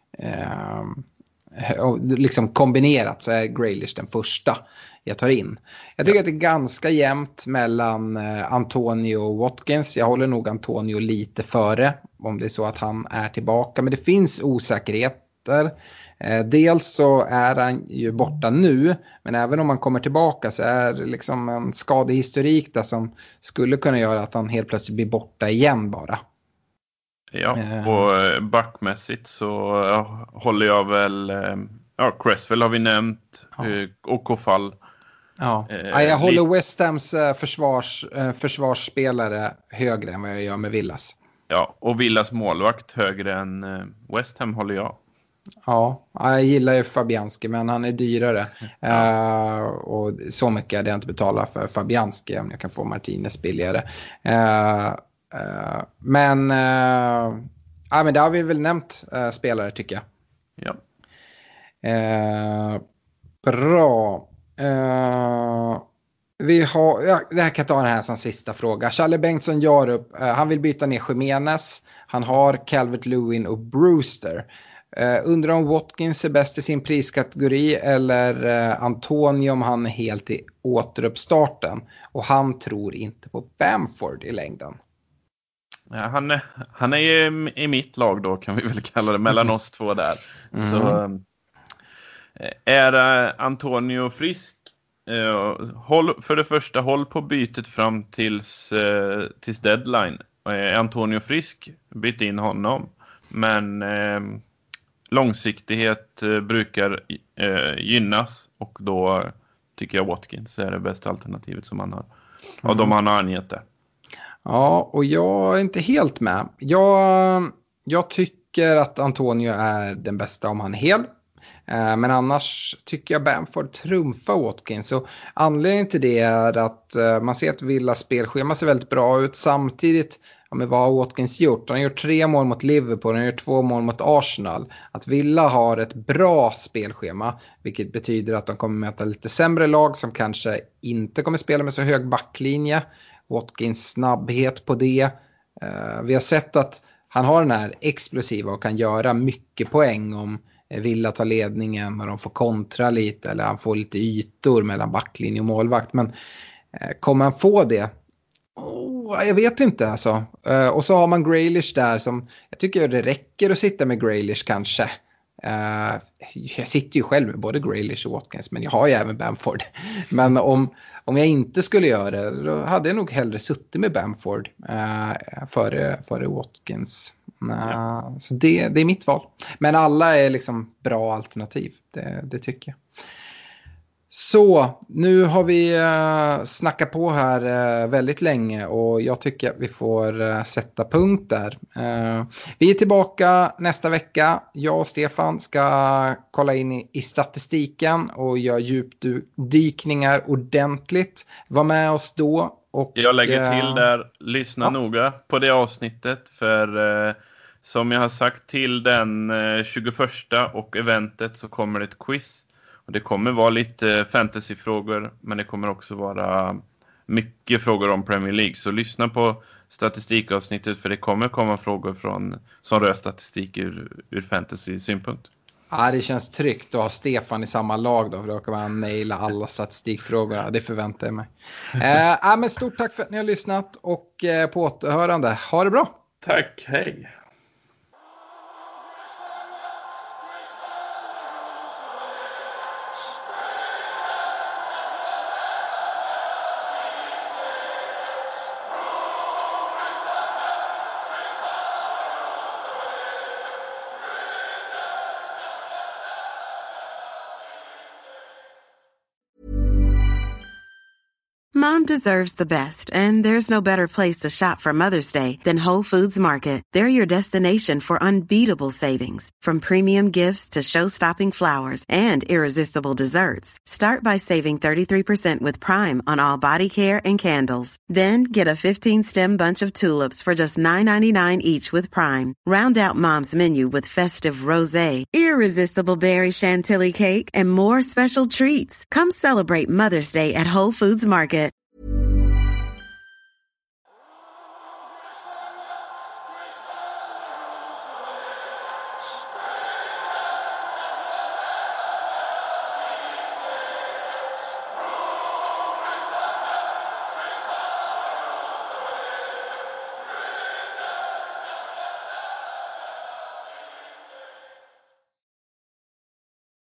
liksom kombinerat så är Grealish den första jag tar in. Jag tycker att det är ganska jämnt mellan Antonio och Watkins. Jag håller nog Antonio lite före om det är så att han är tillbaka. Men det finns osäkerheter. Dels så är han ju borta nu, men även om han kommer tillbaka så är det liksom en skadehistorik där som skulle kunna göra att han helt plötsligt blir borta igen bara. Ja, och backmässigt så håller jag väl... Cresswell har vi nämnt, och Kofall. Ja. Jag håller West Hams försvarsspelare högre än vad jag gör med Villas. Ja, och Villas målvakt högre än West Ham håller jag. Ja, jag gillar ju Fabianski, men han är dyrare. Och så mycket hade jag inte betalat för Fabianski om jag kan få Martinez billigare. Men det har vi väl nämnt spelare tycker jag. Ja. Bra. Vi har, det här kan jag ta den här som sista fråga. Charlie Bengtsson Jarup, han vill byta ner Jimenez. Han har Calvert-Lewin och Brewster. Undrar om Watkins är bäst i sin priskategori eller Antonio om han är helt i återuppstarten. Och han tror inte på Bamford i längden. Ja, han är ju i mitt lag då, kan vi väl kalla det, mellan oss två där. Så är Antonio frisk? För det första, håll på bytet fram tills deadline. Är Antonio frisk, byt in honom. Men långsiktighet brukar gynnas, och då tycker jag Watkins är det bästa alternativet som han har. Och de han har angett det. Ja, och jag är inte helt med. Jag tycker att Antonio är den bästa om han är hel. Men annars tycker jag Bamford trumfar Watkins. Så anledningen till det är att man ser att Villas spelschema ser väldigt bra ut. Samtidigt, vad har Watkins gjort? Han har gjort 3 mål mot Liverpool, han har gjort 2 mål mot Arsenal. Att Villa har ett bra spelschema, vilket betyder att de kommer möta lite sämre lag som kanske inte kommer spela med så hög backlinje. Watkins snabbhet på det. Vi har sett att han har den här explosiva och kan göra mycket poäng om Villa tar ledningen och de får kontra lite, eller han får lite ytor mellan backlinje och målvakt. Men kommer han få det? Jag vet inte alltså. Och så har man Grealish där som jag tycker det räcker att sitta med Grealish kanske. Jag sitter ju själv med både Grealish och Watkins, men jag har ju även Bamford. Men om jag inte skulle göra det, då hade jag nog hellre suttit med Bamford före Watkins. Så det är mitt val. Men alla är liksom bra alternativ, det tycker jag. Så, nu har vi snackat på här väldigt länge och jag tycker att vi får sätta punkt där. Vi är tillbaka nästa vecka. Jag och Stefan ska kolla in i statistiken och göra djupdykningar ordentligt. Var med oss då. Och, jag lägger till där, lyssna noga på det avsnittet, för som jag har sagt till den 21 och eventet så kommer det ett quiz. Och det kommer vara lite fantasyfrågor, men det kommer också vara mycket frågor om Premier League. Så lyssna på statistikavsnittet, för det kommer komma frågor som rör statistik ur fantasy-synpunkt. Ja, det känns tryggt att ha Stefan i samma lag då, för då kan man naila alla statistikfrågor. Det förväntar jag mig. Men stort tack för att ni har lyssnat och på återhörande. Ha det bra! Tack, hej! Mom deserves the best, and there's no better place to shop for Mother's Day than Whole Foods Market. They're your destination for unbeatable savings, from premium gifts to show-stopping flowers and irresistible desserts. Start by saving 33% with Prime on all body care and candles. Then get a 15-stem bunch of tulips for just $9.99 each with Prime. Round out Mom's menu with festive rosé, irresistible berry chantilly cake, and more special treats. Come celebrate Mother's Day at Whole Foods Market.